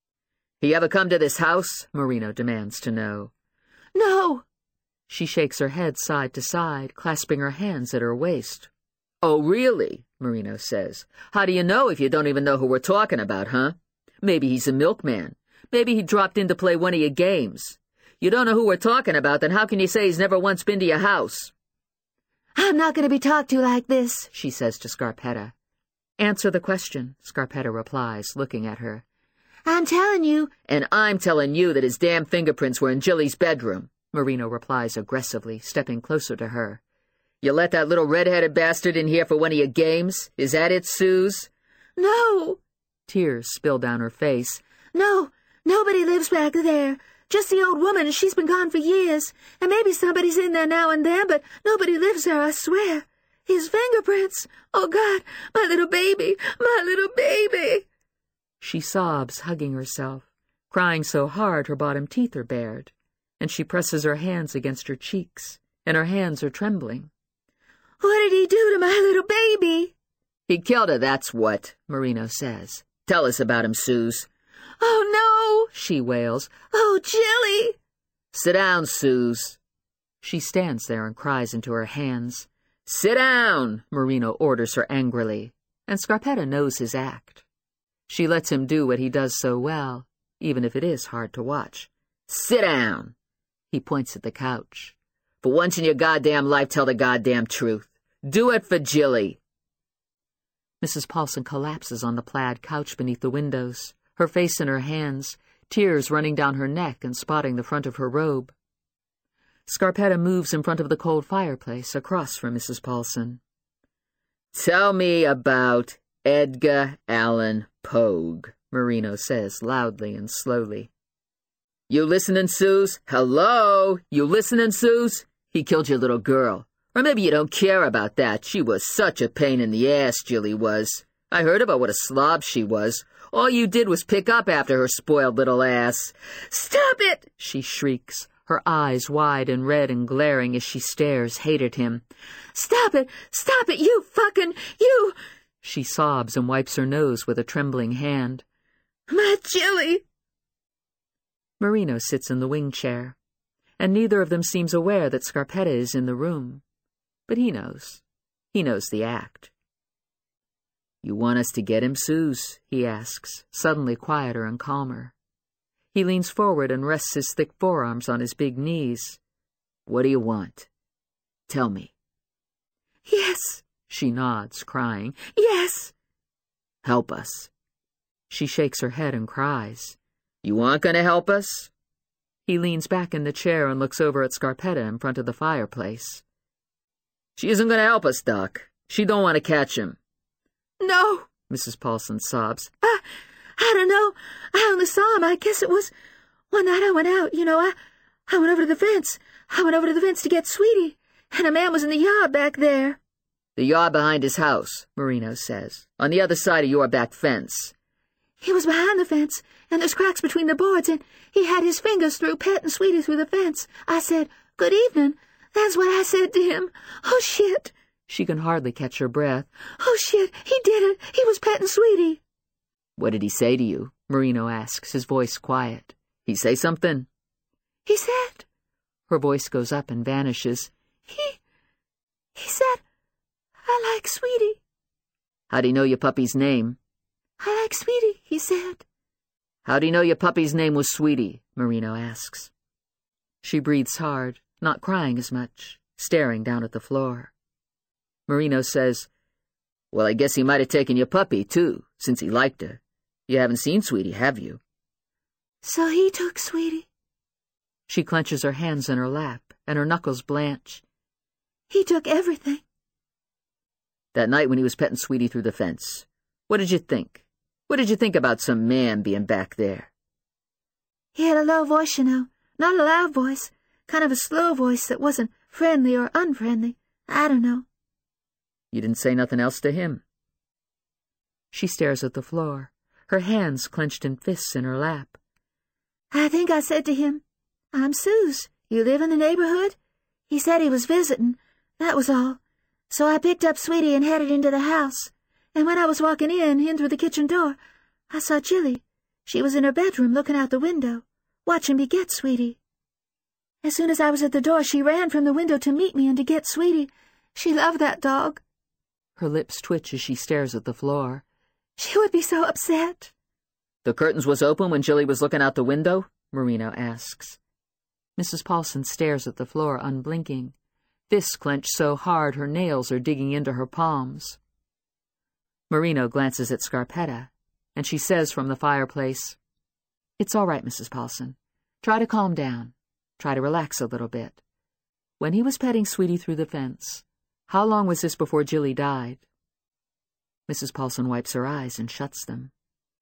He ever come to this house? Marino demands to know. No! She shakes her head side to side, clasping her hands at her waist. Oh, really? Marino says. How do you know if you don't even know who we're talking about, huh? Maybe he's a milkman. Maybe he dropped in to play one of your games. You don't know who we're talking about, then how can you say he's never once been to your house? I'm not going to be talked to like this, she says to Scarpetta. Answer the question, Scarpetta replies, looking at her. I'm telling you. And I'm telling you that his damn fingerprints were in Jilly's bedroom, Marino replies aggressively, stepping closer to her. You let that little red-headed bastard in here for one of your games? Is that it, Suze? No. Tears spill down her face. No, nobody lives back there. Just the old woman, she's been gone for years. And maybe somebody's in there now and then, but nobody lives there, I swear. His fingerprints. Oh, God, my little baby, my little baby. She sobs, hugging herself, crying so hard her bottom teeth are bared, and she presses her hands against her cheeks, and her hands are trembling. What did he do to my little baby? He killed her, that's what, Marino says. Tell us about him, Suze. Oh, no, she wails. Oh, Jilly. Sit down, Suze. She stands there and cries into her hands. Sit down, Marino orders her angrily, and Scarpetta knows his act. She lets him do what he does so well, even if it is hard to watch. Sit down. He points at the couch. For once in your goddamn life, tell the goddamn truth. Do it for Jilly. Missus Paulson collapses on the plaid couch beneath the windows, her face in her hands, tears running down her neck and spotting the front of her robe. Scarpetta moves in front of the cold fireplace across from Missus Paulson. Tell me about Edgar Allan Poe, Marino says loudly and slowly. You listening, Suze? Hello? You listening, Suze? He killed your little girl. Or maybe you don't care about that. She was such a pain in the ass, Jilly was. I heard about what a slob she was. All you did was pick up after her spoiled little ass. Stop it! She shrieks, her eyes wide and red and glaring as she stares hate at him. Stop it! Stop it, you fucking... You... She sobs and wipes her nose with a trembling hand. My Jilly! Marino sits in the wing chair, and neither of them seems aware that Scarpetta is in the room. But he knows. He knows the act. You want us to get him, Suze? He asks, suddenly quieter and calmer. He leans forward and rests his thick forearms on his big knees. What do you want? Tell me. Yes, she nods, crying. Yes. Help us. She shakes her head and cries. You aren't going to help us? He leans back in the chair and looks over at Scarpetta in front of the fireplace. She isn't going to help us, Doc. She don't want to catch him. No, Missus Paulson sobs. I, I don't know. I only saw him. I guess it was one night I went out. You know, I, I went over to the fence. I went over to the fence to get Sweetie, and a man was in the yard back there. The yard behind his house, Marino says, on the other side of your back fence. He was behind the fence, and there's cracks between the boards, and he had his fingers through petting Sweetie through the fence. I said, "Good evening." That's what I said to him. Oh, shit. She can hardly catch her breath. Oh, shit, he did it. He was petting Sweetie. What did he say to you? Marino asks, his voice quiet. He say something? He said. Her voice goes up and vanishes. He, he said, "I like Sweetie." How'd he know your puppy's name? "I like Sweetie," he said. How'd he know your puppy's name was Sweetie? Marino asks. She breathes hard, not crying as much, staring down at the floor. Marino says, "Well, I guess he might have taken your puppy, too, since he liked her. You haven't seen Sweetie, have you?" "So he took Sweetie." She clenches her hands in her lap, and her knuckles blanch. "He took everything." That night when he was petting Sweetie through the fence, what did you think? What did you think about some man being back there?" "He had a low voice, you know. Not a loud voice. Kind of a slow voice that wasn't friendly or unfriendly. I don't know." You didn't say nothing else to him? She stares at the floor, her hands clenched in fists in her lap. "I think I said to him, 'I'm Suze. You live in the neighborhood?' He said he was visiting. That was all. So I picked up Sweetie and headed into the house. And when I was walking in, in through the kitchen door, I saw Jilly. She was in her bedroom looking out the window, watching me get Sweetie. As soon as I was at the door, she ran from the window to meet me and to get Sweetie. She loved that dog." Her lips twitch as she stares at the floor. "She would be so upset." "The curtains was open when Jilly was looking out the window?" Marino asks. Missus Paulson stares at the floor, unblinking. Fists clench so hard her nails are digging into her palms. Marino glances at Scarpetta, and she says from the fireplace, "It's all right, Missus Paulson. Try to calm down. Try to relax a little bit. When he was petting Sweetie through the fence, how long was this before Jilly died?" Missus Paulson wipes her eyes and shuts them.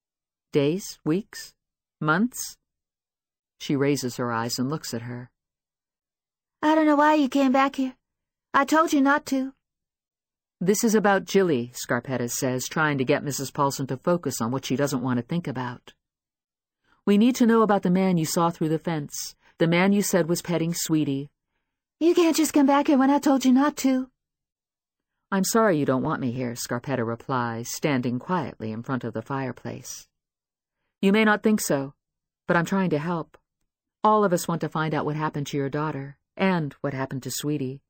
"Days? Weeks? Months?" She raises her eyes and looks at her. "I don't know why you came back here. I told you not to." "This is about Jilly," Scarpetta says, trying to get Missus Paulson to focus on what she doesn't want to think about. "We need to know about the man you saw through the fence, the man you said was petting Sweetie." "You can't just come back here when I told you not to." "I'm sorry you don't want me here," Scarpetta replies, standing quietly in front of the fireplace. "You may not think so, but I'm trying to help. All of us want to find out what happened to your daughter, and what happened to Sweetie."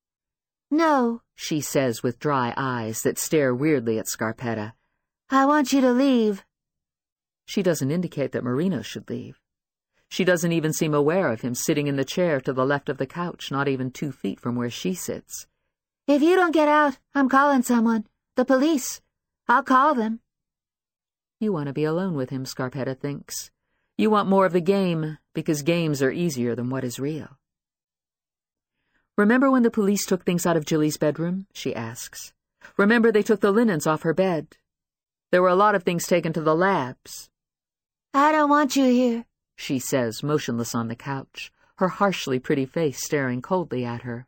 "No," she says with dry eyes that stare weirdly at Scarpetta. "I want you to leave." She doesn't indicate that Marino should leave. She doesn't even seem aware of him sitting in the chair to the left of the couch, not even two feet from where she sits. "If you don't get out, I'm calling someone. The police. I'll call them." You want to be alone with him, Scarpetta thinks. You want more of the game, because games are easier than what is real. "Remember when the police took things out of Jilly's bedroom?" she asks. "Remember they took the linens off her bed? There were a lot of things taken to the labs." "I don't want you here," she says, motionless on the couch, her harshly pretty face staring coldly at her.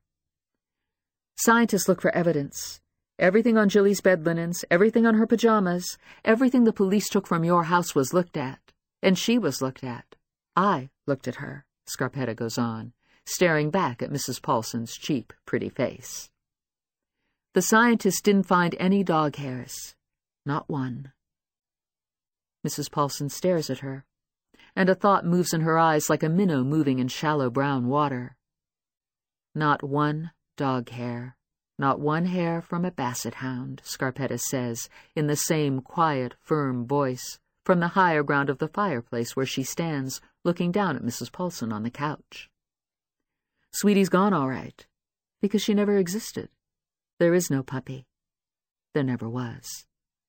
Scientists look for evidence. Everything on Jilly's bed linens, everything on her pajamas, everything the police took from your house was looked at. And she was looked at. I looked at her, Scarpetta goes on, staring back at Missus Paulson's cheap, pretty face. The scientists didn't find any dog hairs. Not one. Missus Paulson stares at her, and a thought moves in her eyes like a minnow moving in shallow brown water. Not one dog hair, not one hair from a basset hound, Scarpetta says, in the same quiet, firm voice, from the higher ground of the fireplace where she stands, looking down at Missus Paulson on the couch. Sweetie's gone all right, because she never existed. There is no puppy. There never was.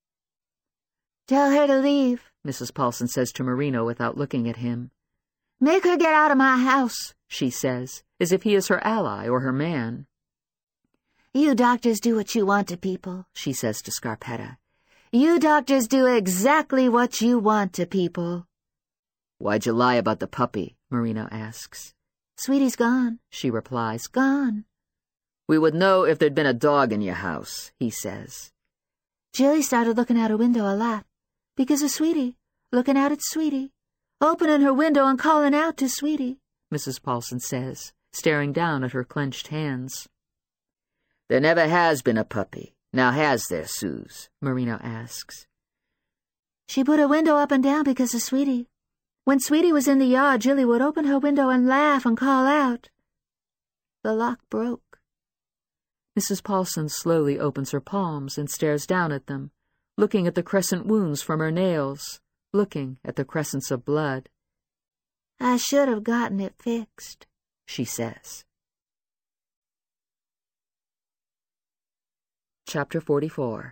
"Tell her to leave," Missus Paulson says to Marino without looking at him. "Make her get out of my house," she says, as if he is her ally or her man. You doctors do what you want to people, she says to Scarpetta. You doctors do exactly what you want to people. Why'd you lie about the puppy? Marino asks. Sweetie's gone, she replies. Gone. We would know if there'd been a dog in your house, he says. Jilly started looking out her window a lot, because of Sweetie, looking out at Sweetie, opening her window and calling out to Sweetie, Missus Paulson says, staring down at her clenched hands. There never has been a puppy. Now has there, Suze? Marino asks. She put her window up and down because of Sweetie. When Sweetie was in the yard, Jilly would open her window and laugh and call out. The lock broke. Missus Paulson slowly opens her palms and stares down at them, looking at the crescent wounds from her nails, looking at the crescents of blood. I should have gotten it fixed, she says. Chapter forty-four.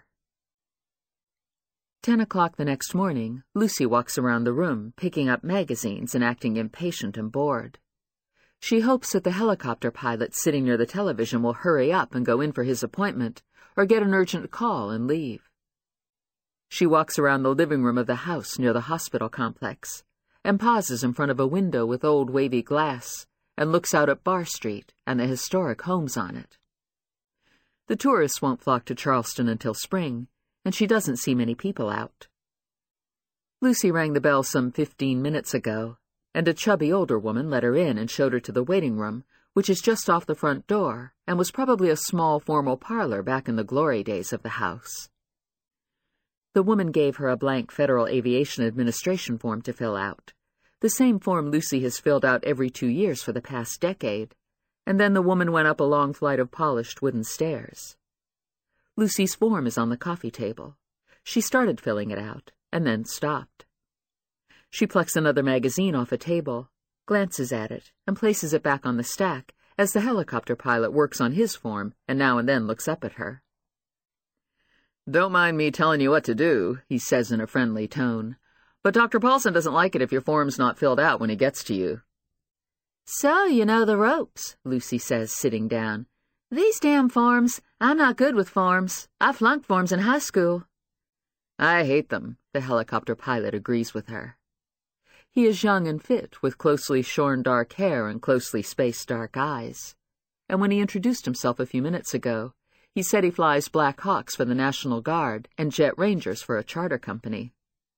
Ten o'clock the next morning, Lucy walks around the room, picking up magazines and acting impatient and bored. She hopes that the helicopter pilot sitting near the television will hurry up and go in for his appointment, or get an urgent call and leave. She walks around the living room of the house near the hospital complex, and pauses in front of a window with old wavy glass, and looks out at Bar Street and the historic homes on it. The tourists won't flock to Charleston until spring, and she doesn't see many people out. Lucy rang the bell some fifteen minutes ago, and a chubby older woman let her in and showed her to the waiting room, which is just off the front door, and was probably a small formal parlor back in the glory days of the house. The woman gave her a blank Federal Aviation Administration form to fill out, the same form Lucy has filled out every two years for the past decade, and then the woman went up a long flight of polished wooden stairs. Lucy's form is on the coffee table. She started filling it out, and then stopped. She plucks another magazine off a table, glances at it, and places it back on the stack as the helicopter pilot works on his form and now and then looks up at her. Don't mind me telling you what to do, he says in a friendly tone, but Doctor Paulson doesn't like it if your form's not filled out when he gets to you. So you know the ropes, Lucy says, sitting down. These damn forms, I'm not good with forms. I flunked forms in high school. I hate them, the helicopter pilot agrees with her. He is young and fit, with closely shorn dark hair and closely spaced dark eyes. And when he introduced himself a few minutes ago, he said he flies Black Hawks for the National Guard and Jet Rangers for a charter company.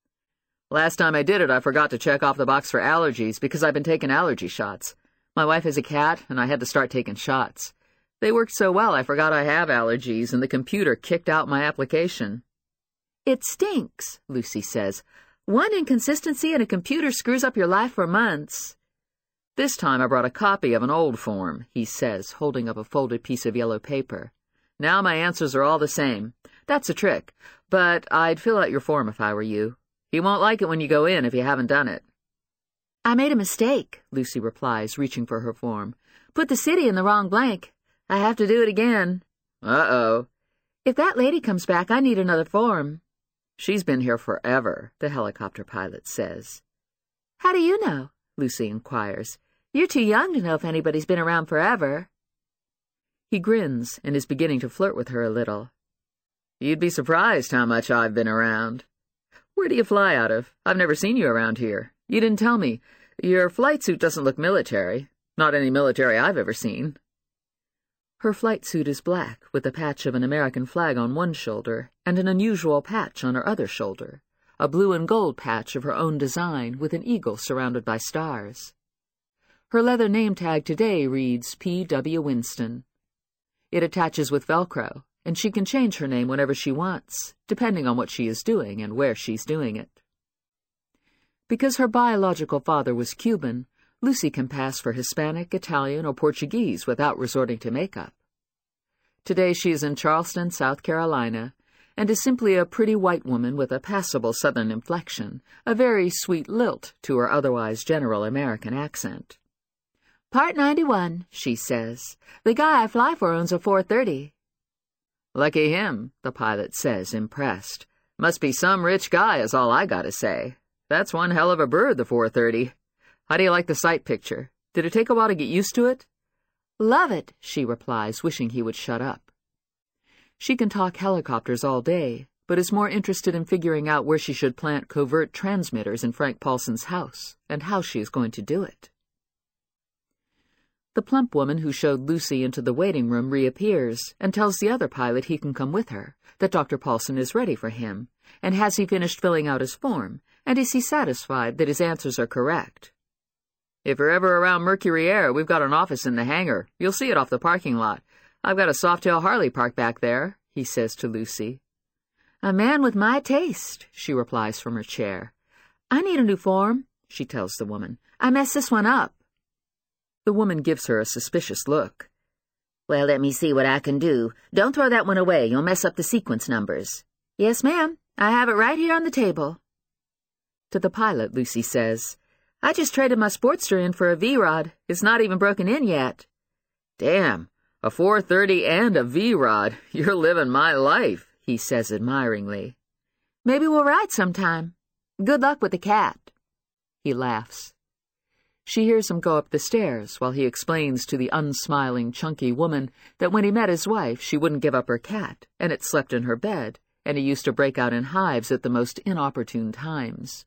Last time I did it, I forgot to check off the box for allergies because I've been taking allergy shots. My wife has a cat, and I had to start taking shots. They worked so well I forgot I have allergies, and the computer kicked out my application. It stinks, Lucy says. One inconsistency in a computer screws up your life for months. This time I brought a copy of an old form, he says, holding up a folded piece of yellow paper. Now my answers are all the same. That's a trick, but I'd fill out your form if I were you. He won't like it when you go in if you haven't done it. I made a mistake, Lucy replies, reaching for her form. Put the city in the wrong blank. I have to do it again. Uh-oh. If that lady comes back, I need another form. She's been here forever, the helicopter pilot says. How do you know? Lucy inquires. You're too young to know if anybody's been around forever. He grins and is beginning to flirt with her a little. You'd be surprised how much I've been around. Where do you fly out of? I've never seen you around here. You didn't tell me. Your flight suit doesn't look military. Not any military I've ever seen. Her flight suit is black, with a patch of an American flag on one shoulder and an unusual patch on her other shoulder, a blue and gold patch of her own design with an eagle surrounded by stars. Her leather name tag today reads P W Winston. It attaches with Velcro, and she can change her name whenever she wants, depending on what she is doing and where she's doing it. Because her biological father was Cuban, Lucy can pass for Hispanic, Italian, or Portuguese without resorting to makeup. Today she is in Charleston, South Carolina, and is simply a pretty white woman with a passable Southern inflection, a very sweet lilt to her otherwise general American accent. Part ninety-one, she says. The guy I fly for owns a four thirty. Lucky him, the pilot says, impressed. Must be some rich guy is all I gotta say. That's one hell of a bird, the four thirty. How do you like the sight picture? Did it take a while to get used to it? Love it, she replies, wishing he would shut up. She can talk helicopters all day, but is more interested in figuring out where she should plant covert transmitters in Frank Paulson's house, and how she is going to do it. The plump woman who showed Lucy into the waiting room reappears and tells the other pilot he can come with her, that Doctor Paulson is ready for him, and has he finished filling out his form, and is he satisfied that his answers are correct. "If you're ever around Mercury Air, we've got an office in the hangar. You'll see it off the parking lot. I've got a Softail Harley parked back there," he says to Lucy. "A man with my taste," she replies from her chair. "I need a new form," she tells the woman. "I messed this one up." The woman gives her a suspicious look. "Well, let me see what I can do. Don't throw that one away. You'll mess up the sequence numbers." "Yes, ma'am. I have it right here on the table." To the pilot, Lucy says, "I just traded my Sportster in for a V-Rod. It's not even broken in yet." "Damn, a four thirty and a V-Rod. You're living my life," he says admiringly. "Maybe we'll ride sometime. Good luck with the cat." He laughs. She hears him go up the stairs while he explains to the unsmiling, chunky woman that when he met his wife, she wouldn't give up her cat, and it slept in her bed, and he used to break out in hives at the most inopportune times.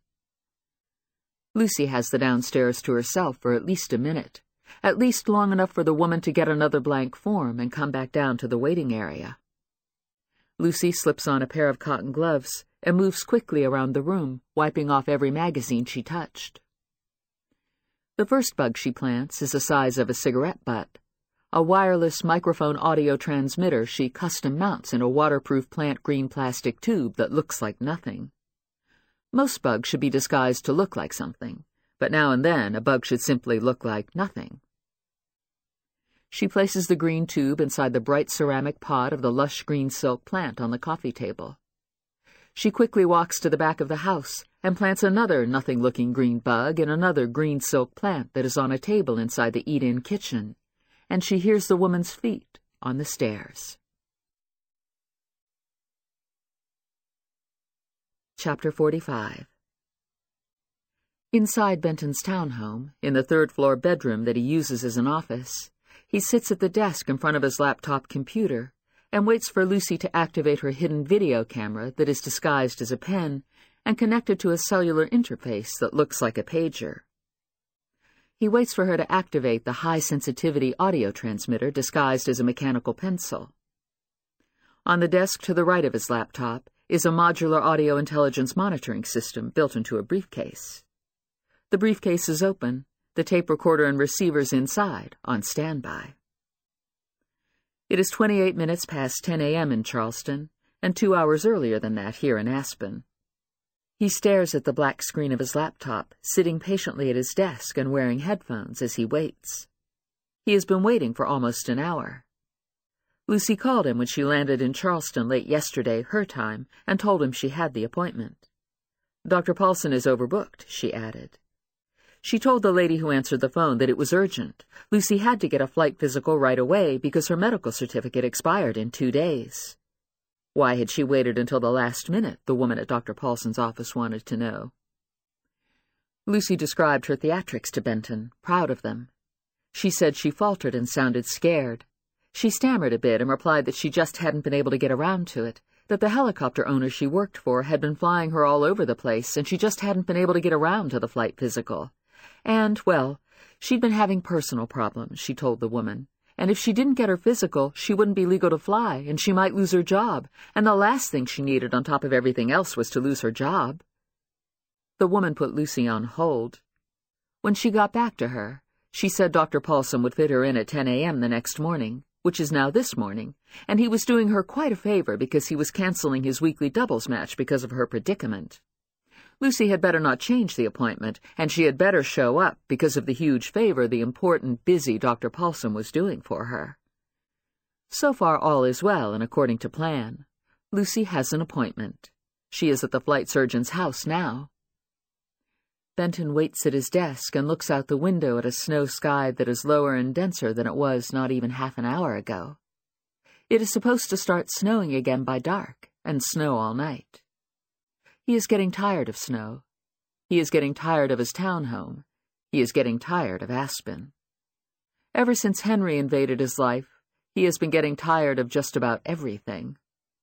Lucy has the downstairs to herself for at least a minute, at least long enough for the woman to get another blank form and come back down to the waiting area. Lucy slips on a pair of cotton gloves and moves quickly around the room, wiping off every magazine she touched. The first bug she plants is the size of a cigarette butt, a wireless microphone audio transmitter she custom mounts in a waterproof plant green plastic tube that looks like nothing. Most bugs should be disguised to look like something, but now and then a bug should simply look like nothing. She places the green tube inside the bright ceramic pot of the lush green silk plant on the coffee table. She quickly walks to the back of the house and plants another nothing-looking green bug in another green silk plant that is on a table inside the eat-in kitchen, and she hears the woman's feet on the stairs. Chapter forty-five. Inside Benton's townhome, in the third-floor bedroom that he uses as an office, he sits at the desk in front of his laptop computer and waits for Lucy to activate her hidden video camera that is disguised as a pen and connected to a cellular interface that looks like a pager. He waits for her to activate the high-sensitivity audio transmitter disguised as a mechanical pencil. On the desk to the right of his laptop is a modular audio intelligence monitoring system built into a briefcase. The briefcase is open, the tape recorder and receivers inside, on standby. It is twenty-eight minutes past ten a.m. in Charleston, and two hours earlier than that here in Aspen. He stares at the black screen of his laptop, sitting patiently at his desk and wearing headphones as he waits. He has been waiting for almost an hour. Lucy called him when she landed in Charleston late yesterday, her time, and told him she had the appointment. "Doctor Paulson is overbooked," she added. She told the lady who answered the phone that it was urgent. Lucy had to get a flight physical right away because her medical certificate expired in two days. Why had she waited until the last minute, the woman at Doctor Paulson's office wanted to know. Lucy described her theatrics to Benton, proud of them. She said she faltered and sounded scared. She stammered a bit and replied that she just hadn't been able to get around to it, that the helicopter owner she worked for had been flying her all over the place and she just hadn't been able to get around to the flight physical. And, well, she'd been having personal problems, she told the woman, and if she didn't get her physical, she wouldn't be legal to fly, and she might lose her job, and the last thing she needed on top of everything else was to lose her job. The woman put Lucy on hold. When she got back to her, she said Doctor Paulson would fit her in at ten a.m. the next morning, which is now this morning, and he was doing her quite a favor because he was canceling his weekly doubles match because of her predicament. Lucy had better not change the appointment, and she had better show up because of the huge favor the important, busy Doctor Paulson was doing for her. So far all is well and according to plan. Lucy has an appointment. She is at the flight surgeon's house now. Benton waits at his desk and looks out the window at a snow sky that is lower and denser than it was not even half an hour ago. It is supposed to start snowing again by dark, and snow all night. He is getting tired of snow. He is getting tired of his townhome. He is getting tired of Aspen. Ever since Henry invaded his life, He has been getting tired of just about everything.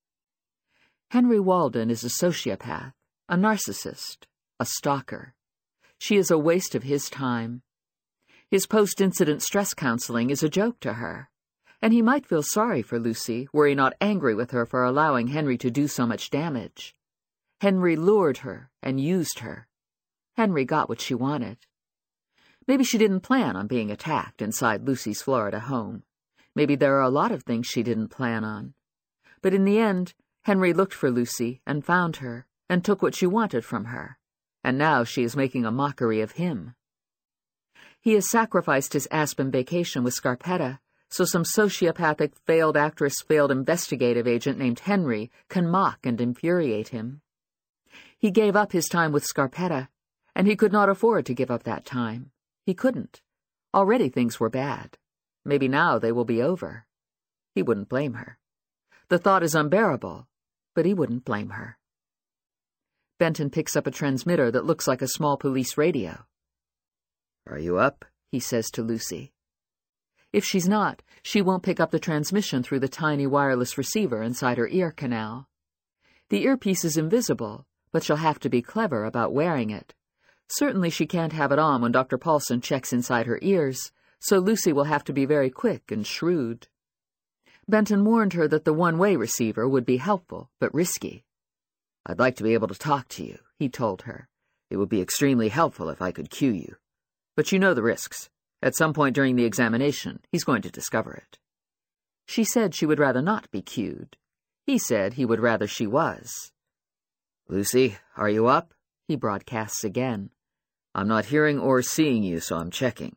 Henry Walden is a sociopath, a narcissist, a stalker. She is a waste of his time. His post-incident stress counseling is a joke to her, and he might feel sorry for Lucy were he not angry with her for allowing Henry to do so much damage. Henry lured her and used her. Henry got what she wanted. Maybe she didn't plan on being attacked inside Lucy's Florida home. Maybe there are a lot of things she didn't plan on. But in the end, Henry looked for Lucy and found her and took what she wanted from her, and now she is making a mockery of him. He has sacrificed his Aspen vacation with Scarpetta so some sociopathic, failed actress, failed investigative agent named Henry can mock and infuriate him. He gave up his time with Scarpetta, and he could not afford to give up that time. He couldn't. Already things were bad. Maybe now they will be over. He wouldn't blame her. The thought is unbearable, but he wouldn't blame her. Benton picks up a transmitter that looks like a small police radio. "Are you up?" he says to Lucy. If she's not, she won't pick up the transmission through the tiny wireless receiver inside her ear canal. The earpiece is invisible, but she'll have to be clever about wearing it. Certainly she can't have it on when Doctor Paulson checks inside her ears, so Lucy will have to be very quick and shrewd. Benton warned her that the one-way receiver would be helpful, but risky. "I'd like to be able to talk to you," he told her. "It would be extremely helpful if I could cue you. But you know the risks. At some point during the examination, he's going to discover it." She said she would rather not be cued. He said he would rather she was. "Lucy, are you up?" he broadcasts again. "I'm not hearing or seeing you, so I'm checking."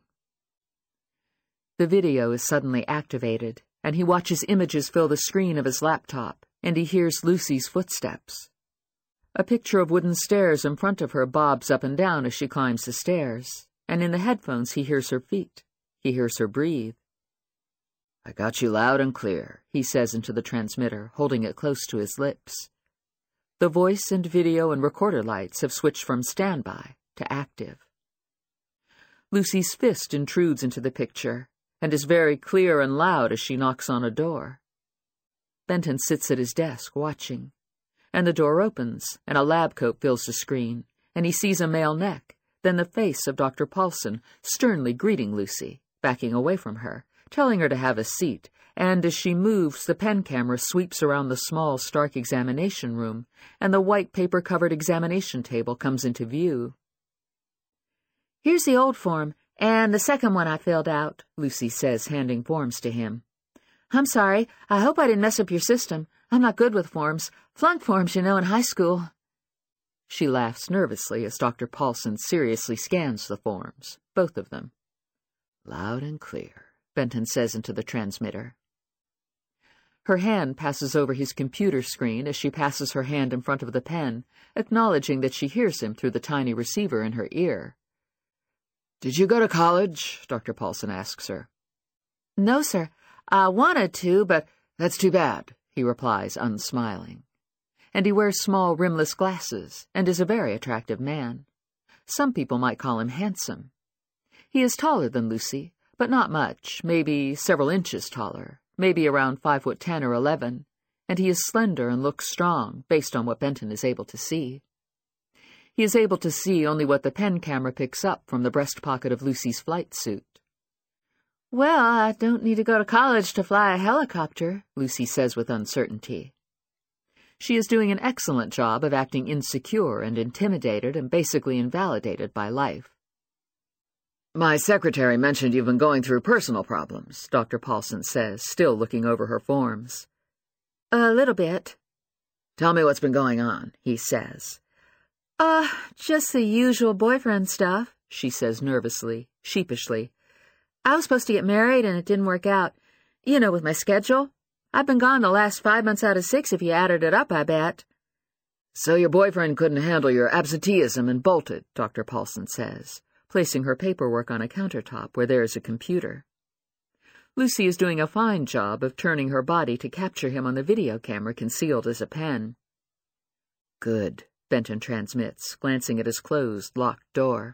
The video is suddenly activated, and he watches images fill the screen of his laptop, and he hears Lucy's footsteps. A picture of wooden stairs in front of her bobs up and down as she climbs the stairs, and in the headphones he hears her feet. He hears her breathe. "I got you loud and clear," he says into the transmitter, holding it close to his lips. The voice and video and recorder lights have switched from standby to active. Lucy's fist intrudes into the picture, and is very clear and loud as she knocks on a door. Benton sits at his desk, watching, and the door opens, and a lab coat fills the screen, and he sees a male neck, then the face of Doctor Paulson, sternly greeting Lucy, backing away from her, telling her to have a seat, and as she moves, the pen camera sweeps around the small, stark examination room, and the white paper-covered examination table comes into view. "Here's the old form, and the second one I filled out," Lucy says, handing forms to him. "I'm sorry. I hope I didn't mess up your system. I'm not good with forms. Flunk forms, you know, in high school." She laughs nervously as Doctor Paulson seriously scans the forms, both of them. "Loud and clear," Benton says into the transmitter. Her hand passes over his computer screen as she passes her hand in front of the pen, acknowledging that she hears him through the tiny receiver in her ear. "Did you go to college?" Doctor Paulson asks her. "No, sir. I wanted to, but—" "That's too bad," he replies, unsmiling. And he wears small, rimless glasses, and is a very attractive man. Some people might call him handsome. He is taller than Lucy, but not much, maybe several inches taller, maybe around five foot ten or eleven, and he is slender and looks strong, based on what Benton is able to see. He is able to see only what the pen camera picks up from the breast pocket of Lucy's flight suit. "Well, I don't need to go to college to fly a helicopter," Lucy says with uncertainty. She is doing an excellent job of acting insecure and intimidated and basically invalidated by life. "My secretary mentioned you've been going through personal problems," Doctor Paulson says, still looking over her forms. "A little bit." "Tell me what's been going on," he says. Uh, just the usual boyfriend stuff," she says nervously, sheepishly. "I was supposed to get married and it didn't work out. You know, with my schedule. I've been gone the last five months out of six if you added it up, I bet." "So your boyfriend couldn't handle your absenteeism and bolted," Doctor Paulson says, placing her paperwork on a countertop where there is a computer. Lucy is doing a fine job of turning her body to capture him on the video camera concealed as a pen. "Good," Benton transmits, glancing at his closed, locked door.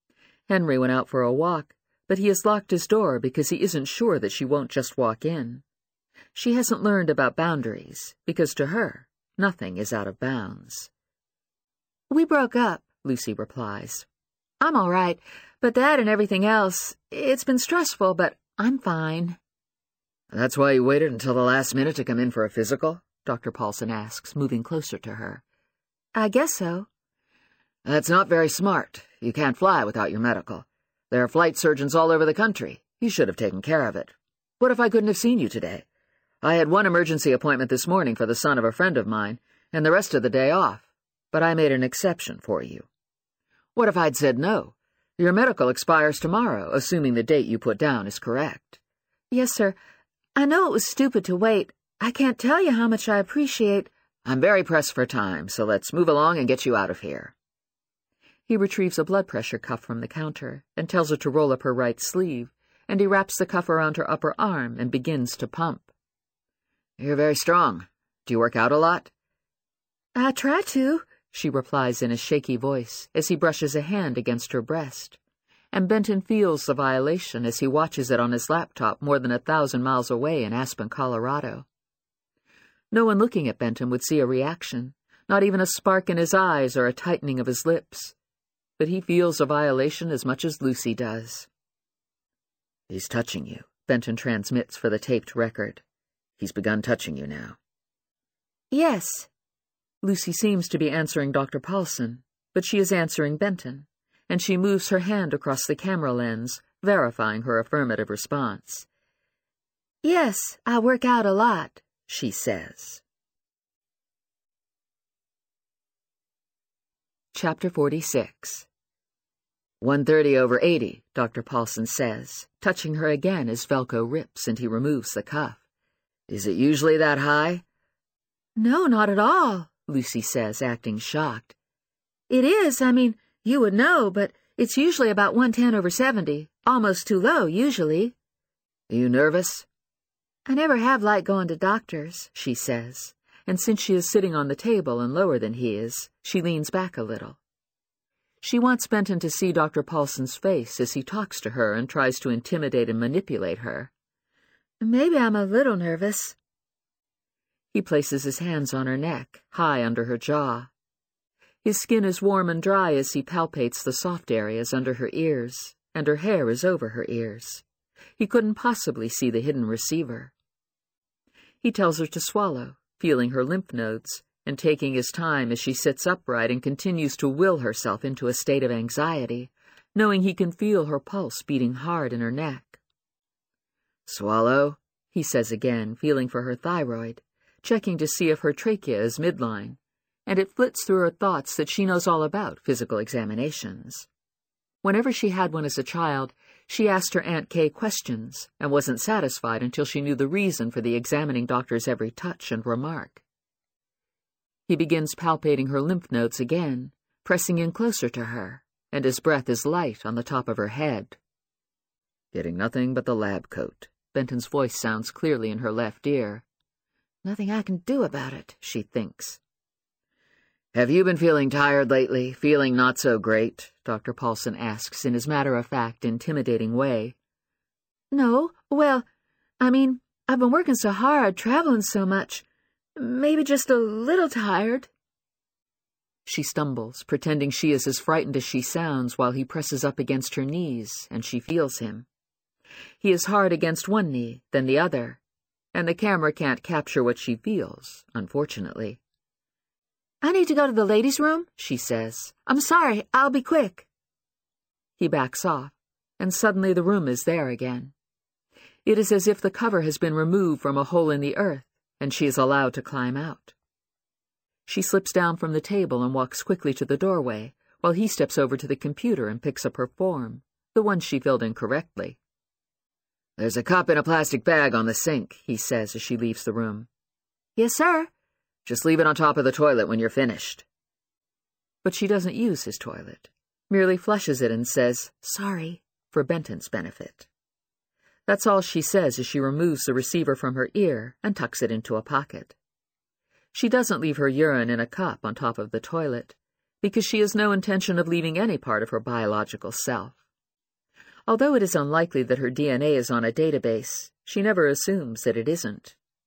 Henry went out for a walk, but he has locked his door because he isn't sure that she won't just walk in. She hasn't learned about boundaries, because to her, nothing is out of bounds. We broke up, Lucy replies. I'm all right, but that and everything else, it's been stressful, but I'm fine. That's why you waited until the last minute to come in for a physical? Doctor Paulson asks, moving closer to her. I guess so. That's not very smart. You can't fly without your medical. There are flight surgeons all over the country. You should have taken care of it. What if I couldn't have seen you today? I had one emergency appointment this morning for the son of a friend of mine, and the rest of the day off, but I made an exception for you. What if I'd said no? Your medical expires tomorrow, assuming the date you put down is correct. Yes, sir. I know it was stupid to wait. I can't tell you how much I appreciate— I'm very pressed for time, so let's move along and get you out of here. He retrieves a blood pressure cuff from the counter and tells her to roll up her right sleeve, and he wraps the cuff around her upper arm and begins to pump. You're very strong. Do you work out a lot? I try to, she replies in a shaky voice as he brushes a hand against her breast. And Benton feels the violation as he watches it on his laptop more than a thousand miles away in Aspen, Colorado. No one looking at Benton would see a reaction, not even a spark in his eyes or a tightening of his lips. But he feels a violation as much as Lucy does. He's touching you, Benton transmits for the taped record. He's begun touching you now. Yes. Lucy seems to be answering Doctor Paulson, but she is answering Benton, and she moves her hand across the camera lens, verifying her affirmative response. Yes, I work out a lot, she says. Chapter forty-six. one thirty over eighty, Doctor Paulson says, touching her again as Velcro rips and he removes the cuff. Is it usually that high? No, not at all, Lucy says, acting shocked. It is, I mean, you would know, but it's usually about one ten over seventy, almost too low, usually. Are you nervous? I never have liked going to doctors, she says, and since she is sitting on the table and lower than he is, she leans back a little. She wants Benton to see Doctor Paulson's face as he talks to her and tries to intimidate and manipulate her. Maybe I'm a little nervous. He places his hands on her neck, high under her jaw. His skin is warm and dry as he palpates the soft areas under her ears, and her hair is over her ears. He couldn't possibly see the hidden receiver. He tells her to swallow, feeling her lymph nodes, and taking his time as she sits upright and continues to will herself into a state of anxiety, knowing he can feel her pulse beating hard in her neck. Swallow, he says again, feeling for her thyroid, checking to see if her trachea is midline, and it flits through her thoughts that she knows all about physical examinations. Whenever she had one as a child, she asked her Aunt Kay questions and wasn't satisfied until she knew the reason for the examining doctor's every touch and remark. He begins palpating her lymph nodes again, pressing in closer to her, and his breath is light on the top of her head. Getting nothing but the lab coat. Benton's voice sounds clearly in her left ear. Nothing I can do about it, she thinks. Have you been feeling tired lately, feeling not so great? Doctor Paulson asks in his matter-of-fact, intimidating way. No, well, I mean, I've been working so hard, traveling so much. Maybe just a little tired. She stumbles, pretending she is as frightened as she sounds while he presses up against her knees, and she feels him. He is hard against one knee, then the other, and the camera can't capture what she feels, unfortunately. I need to go to the ladies' room, she says. I'm sorry, I'll be quick. He backs off, and suddenly the room is there again. It is as if the cover has been removed from a hole in the earth, and she is allowed to climb out. She slips down from the table and walks quickly to the doorway, while he steps over to the computer and picks up her form, the one she filled in correctly. There's a cup in a plastic bag on the sink, he says as she leaves the room. Yes, sir. Just leave it on top of the toilet when you're finished. But she doesn't use his toilet, merely flushes it and says, sorry, for Benton's benefit. That's all she says as she removes the receiver from her ear and tucks it into a pocket. She doesn't leave her urine in a cup on top of the toilet, because she has no intention of leaving any part of her biological self. Although it is unlikely that her D N A is on a database, she never assumes that it isn't,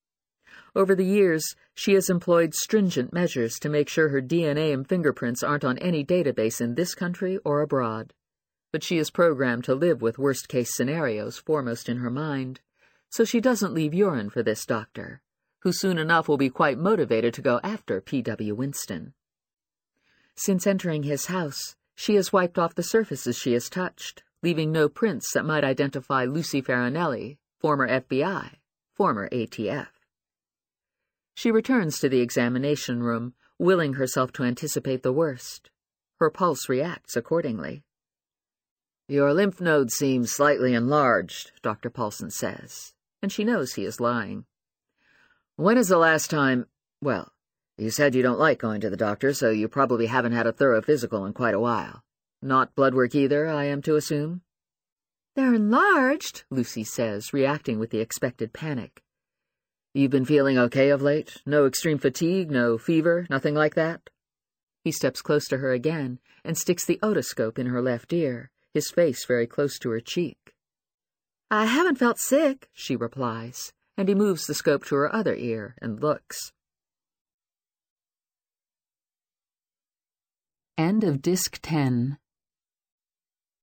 Over the years, she has employed stringent measures to make sure her D N A and fingerprints aren't on any database in this country or abroad. But she is programmed to live with worst-case scenarios foremost in her mind, so she doesn't leave urine for this doctor, who soon enough will be quite motivated to go after P W Winston. Since entering his house, she has wiped off the surfaces she has touched, leaving no prints that might identify Lucy Farinelli, former F B I, former A T F. She returns to the examination room, willing herself to anticipate the worst. Her pulse reacts accordingly. "Your lymph nodes seem slightly enlarged," Doctor Paulson says, and she knows he is lying. "When is the last time— well, you said you don't like going to the doctor, so you probably haven't had a thorough physical in quite a while. Not blood work either, I am to assume?" "They're enlarged," Lucy says, reacting with the expected panic. "You've been feeling okay of late? No extreme fatigue, no fever, nothing like that?" He steps close to her again and sticks the otoscope in her left ear, his face very close to her cheek. "I haven't felt sick," she replies, and he moves the scope to her other ear and looks. End of Disc ten.